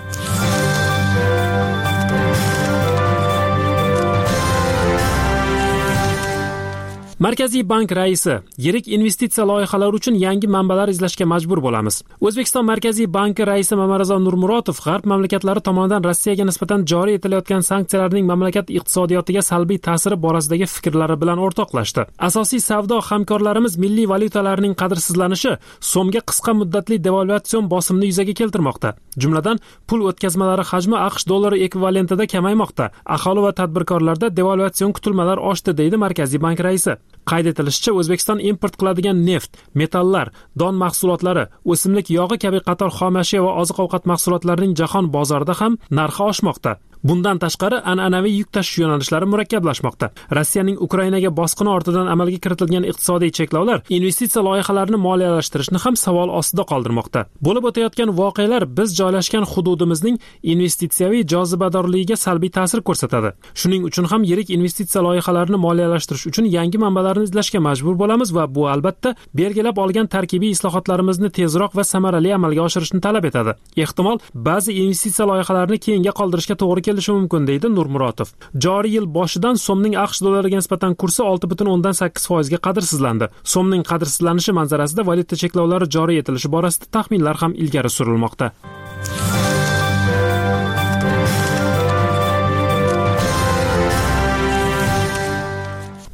Markaziy bank raisi: yirik investitsiya loyihalari uchun yangi manbalar izlashga majbur bo'lamiz. O'zbekiston Markaziy banki raisi Mamarazo Nurmuratov g'arb mamlakatlari tomonidan Rossiyaga nisbatan joriy etilayotgan sanksiyalarning mamlakat iqtisodiyotiga salbiy ta'siri borasidagi fikrlari bilan o'rtoqlashdi. Asosiy savdo hamkorlarimiz milliy valyutalarning qadrsizlanishi so'mga qisqa muddatli devalvatsiyon bosimini yuzaga keltirmoqda. Jumladan, pul o'tkazmalari hajmi AQSh dollari ekvivalentida kamaymoqda. Aholi va tadbirkorlarda devalvatsion kutilmalar oshdi, deydi Markaziy bank raisi. Qayd etilishicha, O'zbekiston import qiladigan neft, metallar, don mahsulotlari, o'simlik yog'i kabi qator xomashyo va oziq-ovqat mahsulotlarining jahon bozorida ham narxi oshmoqda. Bundan tashqari, an'anaviy yuk tashish yo'nalishlari murakkablashmoqda. Rossiyaning Ukrainaga bosqini ortidan amalga kiritilgan iqtisodiy cheklovlar investitsiya loyihalarini moliyalashtirishni ham savol ostida qoldirmoqda. Bo'lib o'tayotgan voqealar biz joylashgan hududimizning investitsiyaviy jozibadorligiga salbiy ta'sir ko'rsatadi. Shuning uchun ham yirik investitsiya loyihalarini moliyalashtirish uchun yangi manbalarni izlashga majbur bo'lamiz va bu albatta belgilab olgan tarkibiy islohotlarimizni tezroq va samarali amalga oshirishni talab etadi. Ehtimol ba'zi investitsiya loyihalarini keyinga qoldirishga to'g'ri kelishi mumkin, deydi Nurmuratov. Joriy yil boshidan so'mning AQSh dollariga nisbatan kursi 6.8% ga qadrsizlandi. So'mning qadrsizlanishi manzarasida valyuta cheklovlari joriy etilishi borasida taxminlar ham ilgari surilmoqda.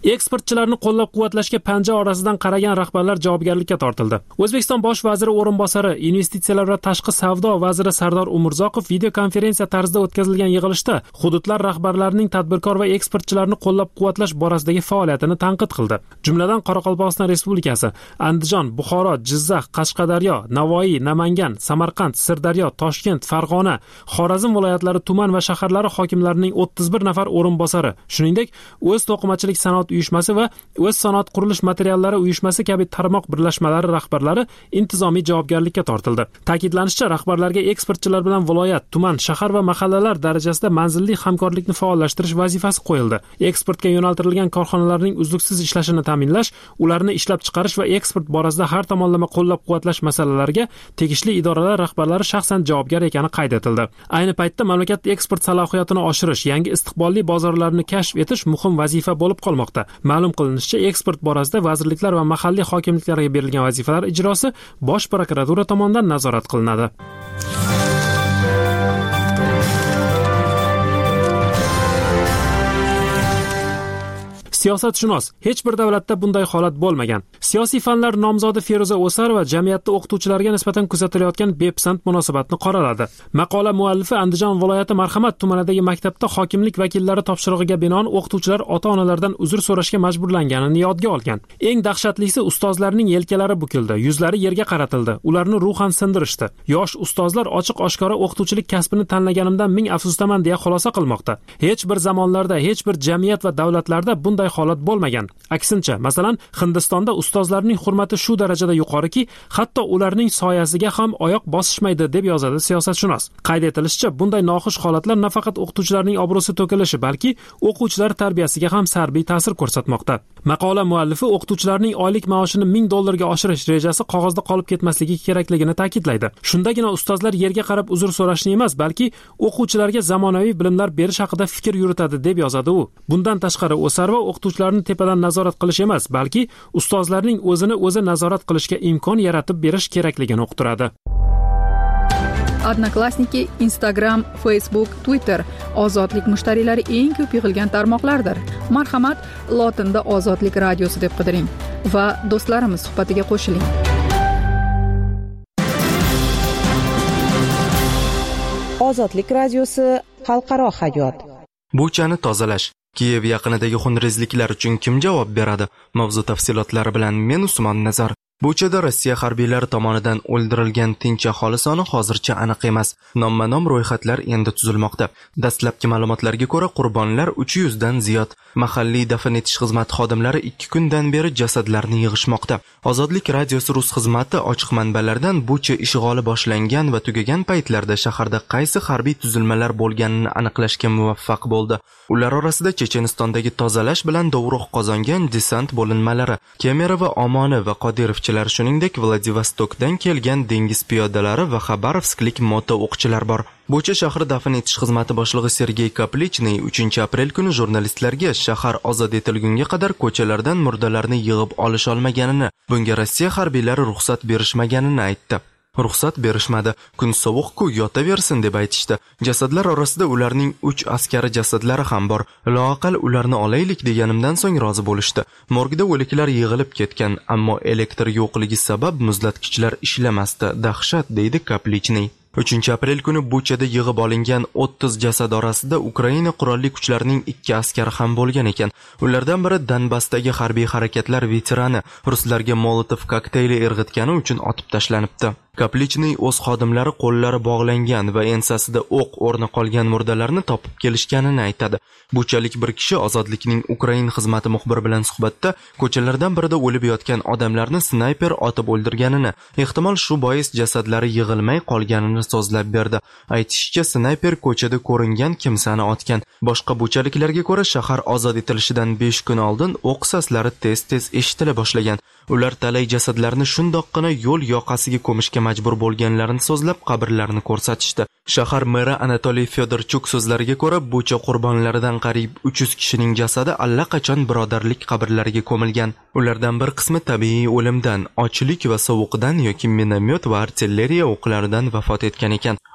Eksportchilarni qo'llab-quvvatlashga panja orasidan qaragan rahbarlar javobgarlikka tortildi. O'zbekiston bosh vaziri o'rinbosari, investitsiyalar va tashqi savdo vaziri Sardor Umurzoqov video konferensiya tarzida o'tkazilgan yig'ilishda hududlar rahbarlarining tadbirkor va eksportchilarni qo'llab-quvvatlash borasidagi faoliyatini tanqid qildi. Jumladan Qoraqalpog'iston Respublikasi, Andijon, Buxoro, Jizzax, Qashqadaryo, Navoiy, Namangan, Samarqand, Sirdaryo, Toshkent, Farg'ona, Xorazm viloyatlari tuman va shaharlari hokimlarining 31 nafar o'rinbosari, shuningdek, o'z to'qimachilik sanoat uyushmasi va o'z sanoat qurilish materiallari uyushmasi kabi tarmoq birlashmalari rahbarlari intizomiy javobgarlikka tortildi. Ta'kidlanishicha, rahbarlarga eksportchilar bilan viloyat, tuman, shahar va mahallalar darajasida manzilli hamkorlikni faollashtirish vazifasi qo'yildi. Eksportga yo'naltirilgan korxonalarning uzluksiz ishlashini ta'minlash, ularni ishlab chiqarish va eksport borasida har tomonlama qo'llab-quvvatlash masalalariga tegishli idoralar rahbarlari shaxsan javobgar ekani qayd etildi. Ayni paytda mamlakat eksport salohiyatini oshirish, yangi istiqbolli bozorlarni kashf etish muhim vazifa bo'lib qolmoqda. Ma'lum qilinishicha, eksport borasida vazirliklar va mahalliy hokimliklarga berilgan vazifalar ijrosi Bosh prokuratura tomonidan nazorat qilinadi. Siyosatshunos: hech bir davlatda bunday holat bo'lmagan. Siyosiy fanlar nomzodi Feruza O'sarova jamiyatda o'qituvchilarga nisbatan kuzatilayotgan bepisand munosabatni qoraladi. Maqola muallifi Andijon viloyati Marhamat tumanidagi maktabda hokimlik vakillari topshirig'iga binoan o'qituvchilar ota-onalardan uzr so'rashga majburlanganini yodga olgan. Eng dahshatlisi, ustozlarning yelkalari bukildi, yuzlari yerga qaratildi, ularni ruhan sindirishdi. Yosh ustozlar ochiq-oshkora o'qituvchilik kasbini tanlaganimdan ming afsusdaman deya xulosa qilmoqda. Hech bir zamonlarda, hech bir jamiyat va davlatlarda bunday holat bo'lmagan. Aksincha, masalan, Hindistonda ustozlarning hurmati shu darajada yuqoriki, hatto ularning soyasiga ham oyoq bosishmaydi, deb yozadi siyosatshunos. Qayd etilishicha, bunday noxush holatlar nafaqat o'qituvchilarning obro'si to'kilishi, balki o'quvchilar tarbiyasiga ham salbiy ta'sir ko'rsatmoqda. Maqola muallifi o'qituvchilarning oylik maoshini $1000 ga oshirish rejasi qog'ozda qolib ketmasligi kerakligini ta'kidlaydi. Shundagina ustozlar yerga qarab uzr so'rashni emas, balki o'quvchilarga zamonaviy bilimlar berish haqida fikr yuritadi, deb yozadi u. Bundan tashqari, O'sarova o'qituvchilarni tepadan nazorat qilish emas, balki ustozlarning o'zini o'zi nazorat qilishga imkon yaratib berish kerakligini uqtiradi. Odnoklassniki, Instagram, Facebook, Twitter ozodlik mushtariylari eng ko'p yig'ilgan tarmoqlardir. Marhamat, lotinda Ozodlik radiosi deb qidiring va do'stlarimiz suhbatiga qo'shiling. Ozodlik radiosi xalqaro hayot. Buchani tozalash. Kiyev yaqinidagi xunrezliklar uchun kim javob beradi? Mavzu tafsilotlari bilan men Usmon Nazar. Buchada Rossiya harbiylari tomonidan o'ldirilgan tinch aholi soni hozircha aniq emas. Nomma-nom ro'yxatlar endi tuzilmoqda. Dastlabki ma'lumotlarga ko'ra, qurbonlar 300 dan ziyod. Mahalliy dafn etish xizmati xodimlari 2 kundan beri jasadlarni yig'ishmoqda. Ozodlik radiosi rus xizmati ochiq manbalardan Bucha ishg'oli boshlangan va tugagan paytlarda shaharda qaysi harbiy tuzilmalar bo'lganini aniqlashga muvaffaq bo'ldi. Ular orasida Chechenistondagi tozalash bilan dovruq qozongan desant bo'linmalari, Kemerova, Omoni va Qodirovchilar, shuningdek Vladivostokdan kelgan dengiz piyodalari va Xabarovsklik moto o'qchilar bor. Bucha shahri dafn etish xizmati boshlig'i Sergey Kaplichniy 3-aprel kuni jurnalistlarga shahar ozod etilgunga qadar ko'chalardan murdalarni yig'ib olish olmaganini, bunga Rossiya harbiylari ruxsat berishmaganini aytdi. Ruxsat berishmadi. Kun sovuq-ku, yotaversin deb aytishdi. Jasadlar orasida ularning 3 askari jasadlari ham bor. Loaqal ularni olaylik deganimdan so'ng rozi bo'lishdi. Morgda o'liklar yig'ilib ketgan, ammo elektr yo'qligi sabab muzlatgichlar ishlamasdi. Dahshat, deydi Kaplichniy. 3-aprel kuni Buchada yig'ib olingan 30 jasad orasida Ukraina qurolli kuchlarining 2 askari ham bo'lgan ekan. Ulardan biri Donbassdagi harbiy harakatlar veterani, ruslarga Molotov kokteyli irg'itgani uchun otib tashlanibdi. Kaplichniy o'z xodimlari qo'llari bog'langan va ensasida o'q o'rni qolgan murdalarni topib kelishganini aytadi. Buchalik bir kishi Ozodlikning Ukraina xizmati muxbiri bilan suhbatda ko'chalardan birida o'lib yotgan odamlarni snayper otib o'ldirganini, ehtimol shu bois jasadlari yig'ilmay qolganini so'zlab berdi. Aytishicha, snayper ko'chada ko'ringan kimsani otgan. Boshqa buchaliklarga ko'ra, shahar ozod etilishidan 5 kun oldin o'q saslari tez-tez eshitila boshlagan. Ular talay jasadlarni shundoqqina yo'l yoqasiga ko'mishga majbur bo'lganlarini so'zlab, qabrlarni ko'rsatishdi. Shahar meri Anatoliy Fedorchuk so'zlariga ko'ra, Bucha qurbonlaridan qariyb 300 kishining jasadi allaqachon birodarlik qabrlariga ko'milgan. Ulardan bir qismi tabiiy o'limdan, ochlik va sovuqdan yoki minomyot va artilleriya o'qlaridan vafot etgan ekan.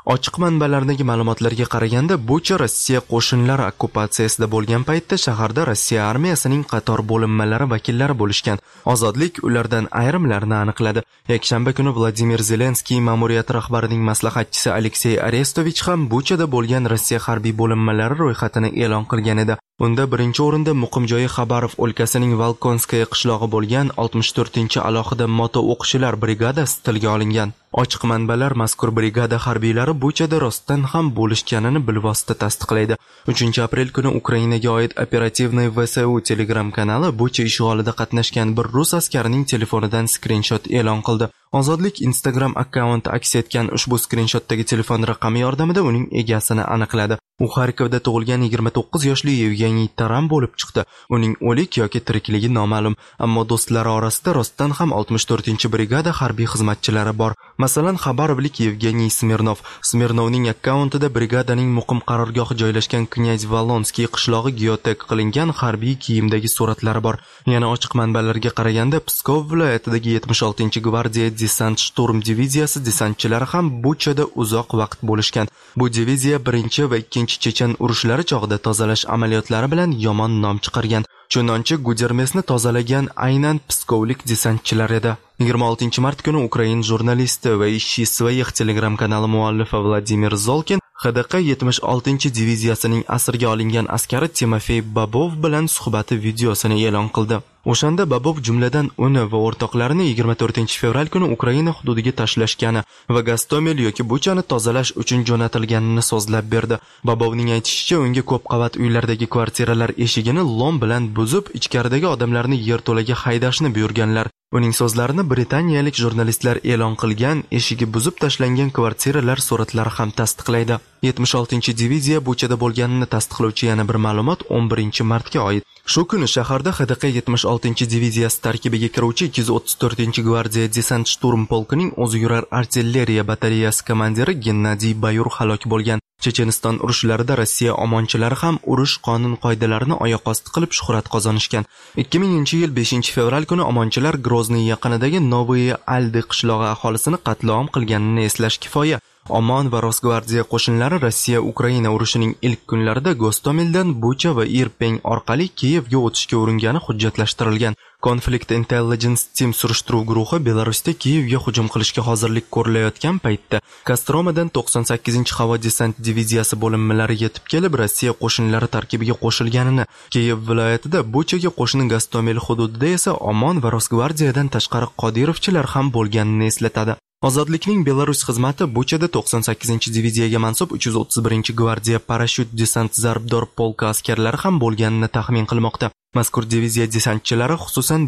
Ochiq manbalardagi ma'lumotlarga qaraganda, Bucha Rossiya qo'shinlari okkupatsiyasida bo'lgan paytda shaharda Rossiya armiyasining qator bo'linmalari vakillari bo'lishgan. Ozodlik ulardan ayrimlarini aniqladi. Yakshanba kuni Vladimir Zelenskiy ma'muriyati rahbarining maslahatchisi Aleksey Arestovich ham Buchada bo'lgan Rossiya harbiy bo'linmalari ro'yxatini e'lon qilgan edi. Unda birinchi o'rinda muqim joyi Xabarov o'lkasining Volkonskaya qishlog'i bo'lgan 64-alohida moto o'qishilar brigadasi tilga olingan. Ochiq manbalar mazkur brigada harbiylari Buchada rostdan ham bo'lishganini bilvosita tasdiqlaydi. 3-aprel kuni Ukrainaga oid operativniy VSU Telegram kanali Bucha ishg'olida qatnashgan bir rus askarining telefonidan skrinshot e'lon qildi. Ozodlik Instagram akkaunti aks etgan ushbu skrinshotdagi telefon raqami yordamida uning egasini aniqladi. U Xarkovda tug'ilgan 29 yoshli Yevgeniy Taran bo'lib chiqdi. Uning o'lik yoki tirikligi noma'lum, ammo do'stlari orasida rostdan ham 64-brigada harbiy xizmatchilari bor. Masalan, Xabarovlik Yevgeniy Smirnov. Smirnovning akkauntida brigadaning muqim qarorgohi joylashgan Knyaz Valonskiy qishlog'i geotek qilingan harbiy kiyimdagi suratlari bor. Yana ochiq manbalarga qaraganda, Pskov viloyatidagi 76-gvardiya desant shturm diviziyasi desantchilari ham Buchada uzoq vaqt bo'lishgan. Bu diviziya 1 va 2 Chechen urushlari chog'ida tozalash amaliyotlari bilan yomon nom chiqargan. Chunonchi Gudermesni tozalagan aynan Pskovlik desantchilar edi. 26 mart kuni Ukrain jurnalisti va ishchi Svayix Telegram kanali muallifi Vladimir Zolkin HDQ 76-diviziyasining asirga olingan askari Timofey Babov bilan suhbati videosini e'lon qildi. O'shanda Babov jumladan uni va o'rtoqlarini 24-fevral kuni Ukraina hududiga tashlashgani va Gostomel yoki Buchani tozalash uchun jo'natilganini so'zlab berdi. Babovning aytishicha, unga ko'p qavat uylardagi kvartiralar eshigini lom bilan buzib, ichkaridagi odamlarni yerto'laga haydashni buyurganlar. Uning so'zlarini britaniyalik jurnalistlar e'lon qilgan eshigi buzib tashlangan kvartiralar suratlari ham tasdiqlaydi. 76-diviziya Buchada bo'lganini tasdiqlovchi yana bir ma'lumot 11-martga oid. Shu kuni shaharda HDQ 76-diviziyasi tarkibiga kiruvchi 234-gvardiya desant shturm polkining o'zi yurar artilleriya batareyasi komandiri Gennadiy Bayur halok bo'lgan. Checheniston urushlarida Rossiya omonchilari ham urush qonun qoidalarini oyoq osti qilib shuhrat qozonishgan. 2000-yil 5-fevral kuni omonchilar Grozniy yaqinidagi Novoye Aldi qishlog'i aholisini qatl-om qilganini eslash kifoya. Omon va Rosgvardiya qo'shinlari Rossiya Ukraina urushining ilk kunlarida Gostomeldan Bucha va Irpeng orqali Kiyevga o'tishga uringani hujjatlashtirilgan. Conflict Intelligence Team surishtiruv guruhi Belarusda Kiyevga hujum qilishga hozirlik ko'rilayotgan paytda Kostromadan 98-havo desant diviziyasi bo'linmalari yetib kelib, Rossiya qo'shinlari tarkibiga qo'shilganini, Kiyev viloyatida Buchaga qo'shni Gostomel hududida esa Omon va Rosgvardiyadan tashqari Qodirovchilar ham bo'lganini eslatadi. Ozodlikning Belarus xizmati Buchada 98-diviziyaga mansub 331-gvardiya parashyut desant zarbdor polka askarlari ham bo'lganini taxmin qilmoqda. Mazkur diviziya desantchilari xususan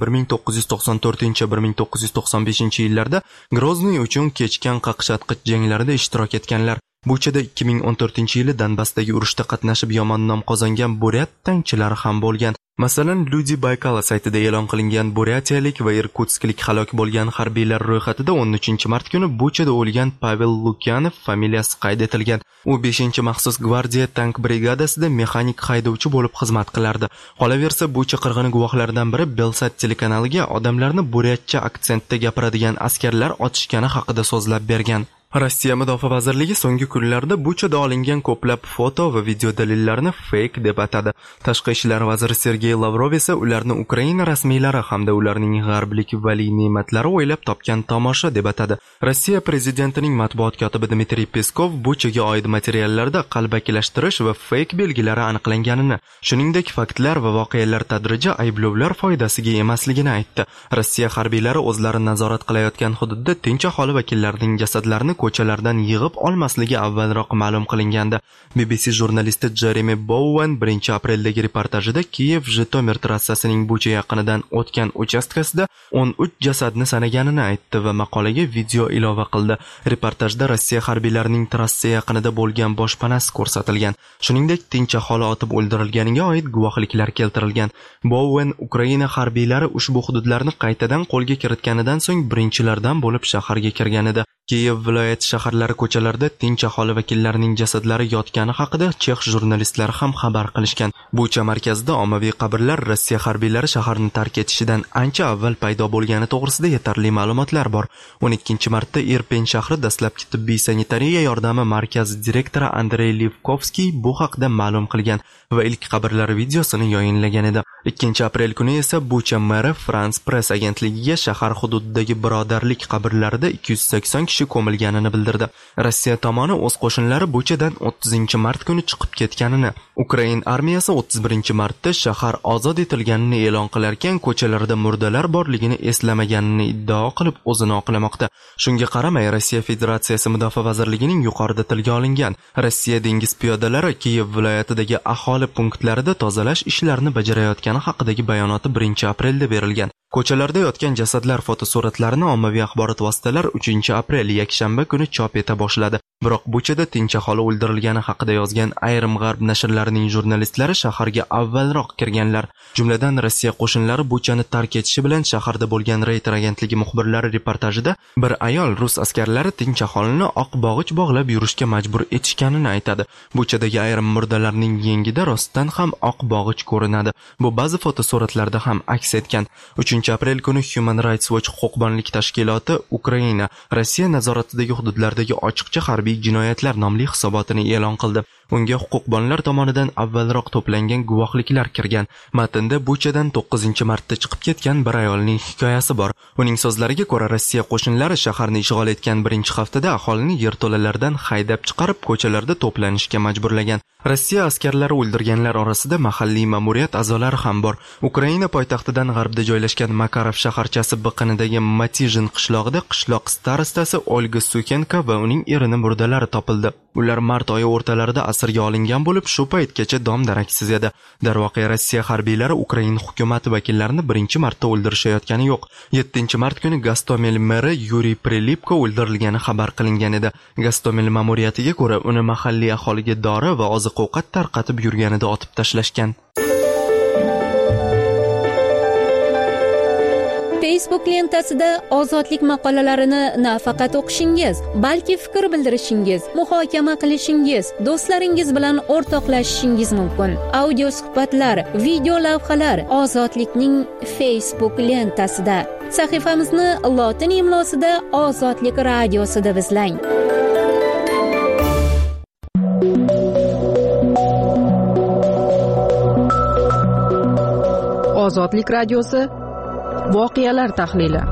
1994-1995-yillarda Grozniy uchun kechgan qaqshatqich janglarida ishtirok etganlar. Buchada 2014-yili Donbassdagi urushda qatnashib yomon nom qozongan Buryat tankchilari ham bo'lgan. Masalan, Люди Baykala saytida e'lon qilingan buryatiyalik va irkutsklik halok bo'lgan harbiylar ro'yxatida 13-mart kuni Buchada o'lgan Pavel Lukyanov familiyasi qayd etilgan. U 5-maxsus gvardiya tank brigadasida mexanik haydovchi bo'lib xizmat qilardi. Qolaversa, Bucha qirg'ini guvohlaridan biri Belsat telekanaliga odamlarni buryatcha aksentda gapiradigan askarlar otishgani haqida so'zlab bergan. Rossiya Mudofaa vazirligi so'nggi kunlarda Buchada olingan ko'plab foto va video dalillarni fake deb atadi. Tashqi ishlar vaziri Sergey Lavrov esa ularni Ukraina rasmiylari hamda ularning g'arblik vali ne'matlari o'ylab topgan tomosha deb atadi. Rossiya prezidentining matbuot kotibi Dmitriy Peskov Buchaga oid materiallarda qalbakilashtirish va fake belgilari aniqlanganini, shuningdek faktlar va voqealar tadriji ayblovlar foydasiga emasligini aytdi. Rossiya harbiylari o'zlari nazorat qilayotgan hududda tinch aholi vakillarining jasadlarini ko'chalardan yig'ib olmasligi avvalroq ma'lum qilingandi. BBC jurnalisti Jeremy Bowen 1-apreldagi reportajida Kiyev-Jitomer trassasining Bucha yaqinidan o'tgan uchastkasida 13 jasadni sanaganini aytdi va maqolaga video ilova qildi. Reportajda Rossiya harbiylarining trassa yaqinida bo'lgan boshpanasi ko'rsatilgan. Shuningdek, tinch aholi otib o'ldirilganiga oid guvohliklar keltirilgan. Bowen Ukraina harbiylari ushbu hududlarni qaytadan qo'lga kiritganidan so'ng birinchilardan bo'lib shaharga kirgan edi. Kiyev viloyati shaharlari ko'chalarida tinch aholi vakillarining jasadlari yotgani haqida chex jurnalistlari ham xabar qilishgan. Bucha markazida ommaviy qabrlar Rossiya harbiylari shaharni tark etishidan ancha avval paydo bo'lgani to'g'risida yetarli ma'lumotlar bor. 12 martda Irpin shahri dastlabki tibbiy sanitariya yordami markazi direktori Andrey Livkovskiy bu haqda ma'lum qilgan va ilk qabrlar videosini yayinlagan edi. 2 aprel kuni esa Bucha meri France Press agentligiga shahar hududidagi birodarlik qabrlarida 280 kishi ko'milganini bildirdi. Rossiya tomoni o'z qo'shinlari Buchadan 30-mart kuni chiqib ketganini, Ukraina armiyasi 31-martda shahar ozod etilganini e'lon qilarkan, ko'chalarda murdalar borligini eslamaganini iddao qilib o'zini oqlamoqda. Shunga qaramay, Rossiya Federatsiyasi Mudofaa vazirligining yuqorida tilga olingan Rossiya dengiz piyodalari Kiyev viloyatidagi aholi punktlarida tozalash ishlarini bajarayotgani haqidagi bayonoti 1-aprelda berilgan. Ko'chalarda yotgan jasadlar fotosuratlarini ommaviy axborot vositalari 3-aprel yakshanba kuni chop eta boshladi. Biroq Buchada tinch aholi o'ldirilgani haqida yozgan ayrim g'arb nashrlarining jurnalistlari shaharga avvalroq kirganlar. Jumladan Rossiya qo'shinlari Buchani tark etishi bilan shaharda bo'lgan Reuters agentligi muxbirlari reportajida bir ayol rus askarlari tinch aholini oq bog'ich bog'lab yurishga majbur etishganini aytadi. Buchadagi ayrim murdalarning yengida rostdan ham oq bog'ich ko'rinadi. Bu ba'zi fotosuratlarda ham aks etgan. 3-aprel kuni Human Rights Watch huquqbonlik tashkiloti Ukraina, Rossiya nazoratidagi hududlardagi ochiqcha harbiy jinoyatlar nomli hisobotini e'lon qildi. Unga huquqbonlar tomonidan avvalroq to'plangan guvohliklar kirgan. Matnda Buchadan 9-martda chiqib ketgan bir ayolning hikoyasi bor. Uning so'zlariga ko'ra, Rossiya qo'shinlari shaharni ishg'ol etgan 1-haftada aholini yerto'lalardan haydab chiqarib ko'chalarda to'planishga majburlagan. Rossiya askarlari o'ldirganlar orasida mahalliy ma'muriyat a'zolari ham bor. Ukraina poytaxtidan g'arbda joylashgan Makarov shaharchasi biqinidagi Matijin qishlog'ida qishloq starostasi Olga Sukenko va uning erining murdalari topildi. Ular mart oyi o'rtalarida asirga olingan bo'lib, shu paytgacha dom-daraksiz edi. Darvoqe Rossiya harbiylari Ukraina hukumati vakillarini 1-martda o'ldirishayotgani yo'q. 7-mart kuni Gostomel meri Yuriy Prilipko o'ldirilgani xabar qilingan edi. Gostomel ma'muriyatiga ko'ra, uni mahalliy aholiga dori va oziq-ovqat tarqatib yurganida otib tashlashgan. Facebook lentasida ozodlik maqolalarini nafaqat o'qishingiz, balki fikr bildirishingiz, muhokama qilishingiz, do'stlaringiz bilan o'rtoqlashishingiz mumkin. Audio suhbatlar, video lavhalar Ozodlikning Facebook lentasida. Sahifamizni lotin imlosida Ozodlik radiosida izlang. Ozodlik radiosi voqealar tahlili.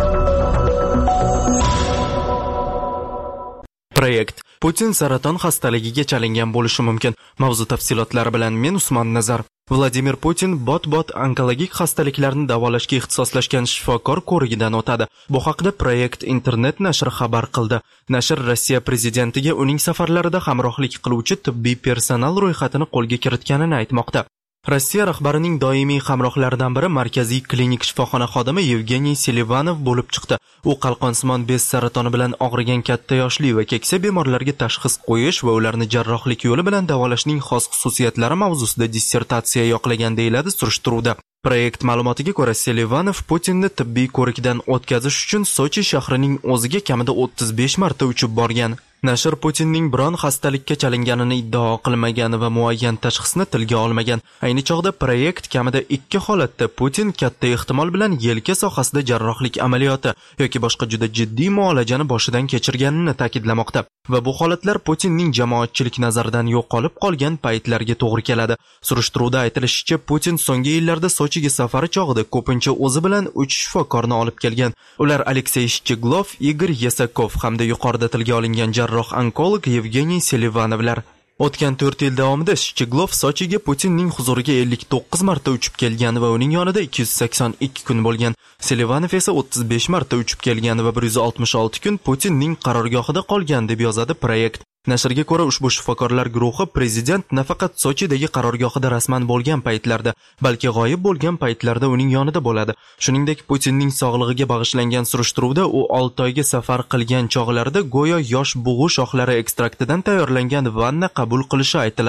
Proyekt Putin saraton xastaligiga chalingan bo'lishi mumkin. Mavzu tafsilotlari bilan men Usmon Nazar. Vladimir Putin bot onkologik xastaliklarni davolashga ixtisoslashgan shifokor ko'rigidan o'tadi. Bu haqda Proyekt internet nashri xabar qildi. Nashr Rossiya prezidentiga uning safarlarida hamrohlik qiluvchi tibbiy personal ro'yxatini qo'lga kiritganini aytmoqda. Rossiya rahbarining doimiy hamrohlaridan biri markaziy klinik shifoxona xodimi Yevgeniy Selivanov bo'lib chiqdi. U qalqonsimon bez saratoni bilan og'rigan katta yoshli va keksa bemorlarga tashxis qo'yish va ularni jarrohlik yo'li bilan davolashning xos xususiyatlari mavzusida dissertatsiya yoqlagan deyiladi surishtiruvda. Proyekt ma'lumotiga ko'ra, Selivanov Putinni tibbiy ko'rikdan o'tkazish uchun Sochi shahrining o'ziga kamida 35 marta uchib borgan. Nashr Putinning biron xastalikka chalinganini iddao qilmagan va muayyan tashxisni tilga olmagan. Ayni chog'da Proyekt kamida 2 holatda Putin katta ehtimol bilan yelka sohasida jarrohlik amaliyoti yoki boshqa juda jiddiy muolajani boshidan kechirganini ta'kidlamoqda. Va bu holatlar Putinning jamoatchilik nazaridan yo'qolib qolgan paytlarga to'g'ri keladi. Surishtiruvda aytilishicha, Putin so'nggi yillarda Sochiga safari chog'ida ko'pincha o'zi bilan 3 shifokorni olib kelgan. Ular Aleksey Shcheglov, Igor Yesakov hamda yuqorida tilga olingan jarroh onkolog Yevgeniy Selivanovlar. O'tgan 4 yil davomida Shcheglov Sochiga Putinning huzuriga 59 marta uchib kelgan va uning yonida 282 kun bo'lgan. Selivanov esa 35 marta uchib kelgan va 166 kun Putinning qarorgohida qolgan deb yozadi Proyekt. Nashrga ko'ra, ushbu shifokorlar guruhi prezident nafaqat Sochidagi qarorgohida rasman bo'lgan paytlarda, balki g'oyib bo'lgan paytlarda uning yonida bo'ladi. Shuningdek, Putinning sog'lig'iga bag'ishlangan surishtiruvda u 6 oyga safar qilgan chog'larida go'yo yosh bug'u shoxlari ekstraktidan tayyorlangan vanna qabul qilishi aytiladi.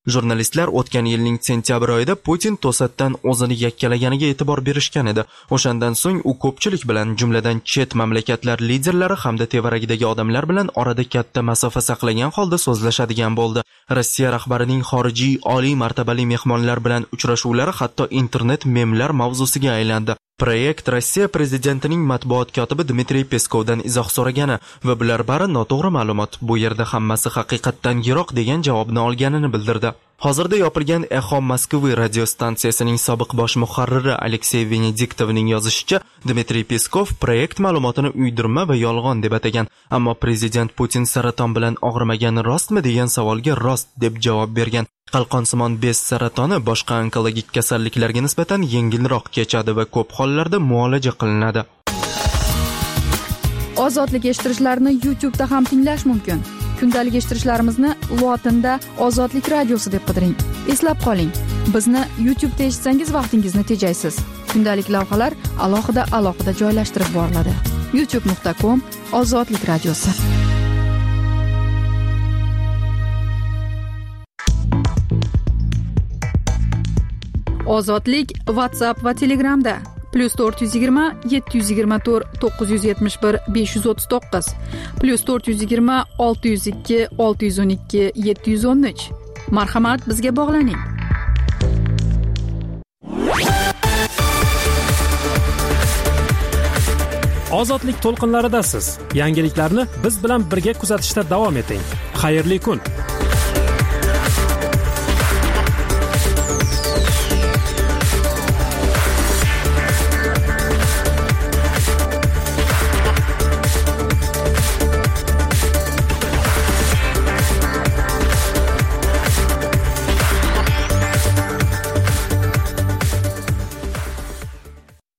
Jurnalistlar o'tgan yilning sentyabr oyida Putin to'satdan o'zini yakkalaganiga e'tibor berishgan edi. O'shandan so'ng u ko'pchilik bilan, jumladan chet mamlakatlar liderlari hamda tevaragidagi odamlar bilan orada katta masofa saqlagan holda so'zlashadigan bo'ldi. Rossiya rahbarining xorijiy oliy martabali mehmonlar bilan uchrashuvlari hatto internet memlar mavzusiga aylandi. Proyekt Rossiya prezidentining matbuot kotibi Dmitriy Peskovdan izoh so'ragani va bular bari noto'g'ri ma'lumot. Bu yerda hammasi haqiqatdan yiroq degan javobni olganini bildirdi. Hozirda yopilgan Echo Moskva radiostansiyasining sobiq bosh muharriri Aleksey Venediktovning yozishicha, Dmitriy Peskov proyekt ma'lumotini uydirma va yolg'on deb atagan, ammo prezident Putin saraton bilan og'rimagani rostmi degan savolga rost deb javob bergan. Qalqonsimon bez saratoni boshqa onkologik kasalliklarga nisbatan yengilroq kechadi va ko'p hollarda muolaja qilinadi. Ozodlik eshittirishlarni YouTube'da ham tinglash mumkin. Kundalik eshittirishlarimizni lotinda Ozodlik radiosi deb qidiring. Eslab qoling, bizni YouTube'da eshitsangiz vaqtingizni tejaysiz. Kundalik lavhalar alohida joylashtirib boriladi. youtube.com/Ozodlik radiosi. Ozodlik WhatsApp va Telegramda +420 724 971 539 +420 602 612 713. Marhamat, bizga bog'laning. Ozodlik to'lqinlaridasiz. Yangiliklarni biz bilan birga kuzatishda davom eting. Xayrli kun.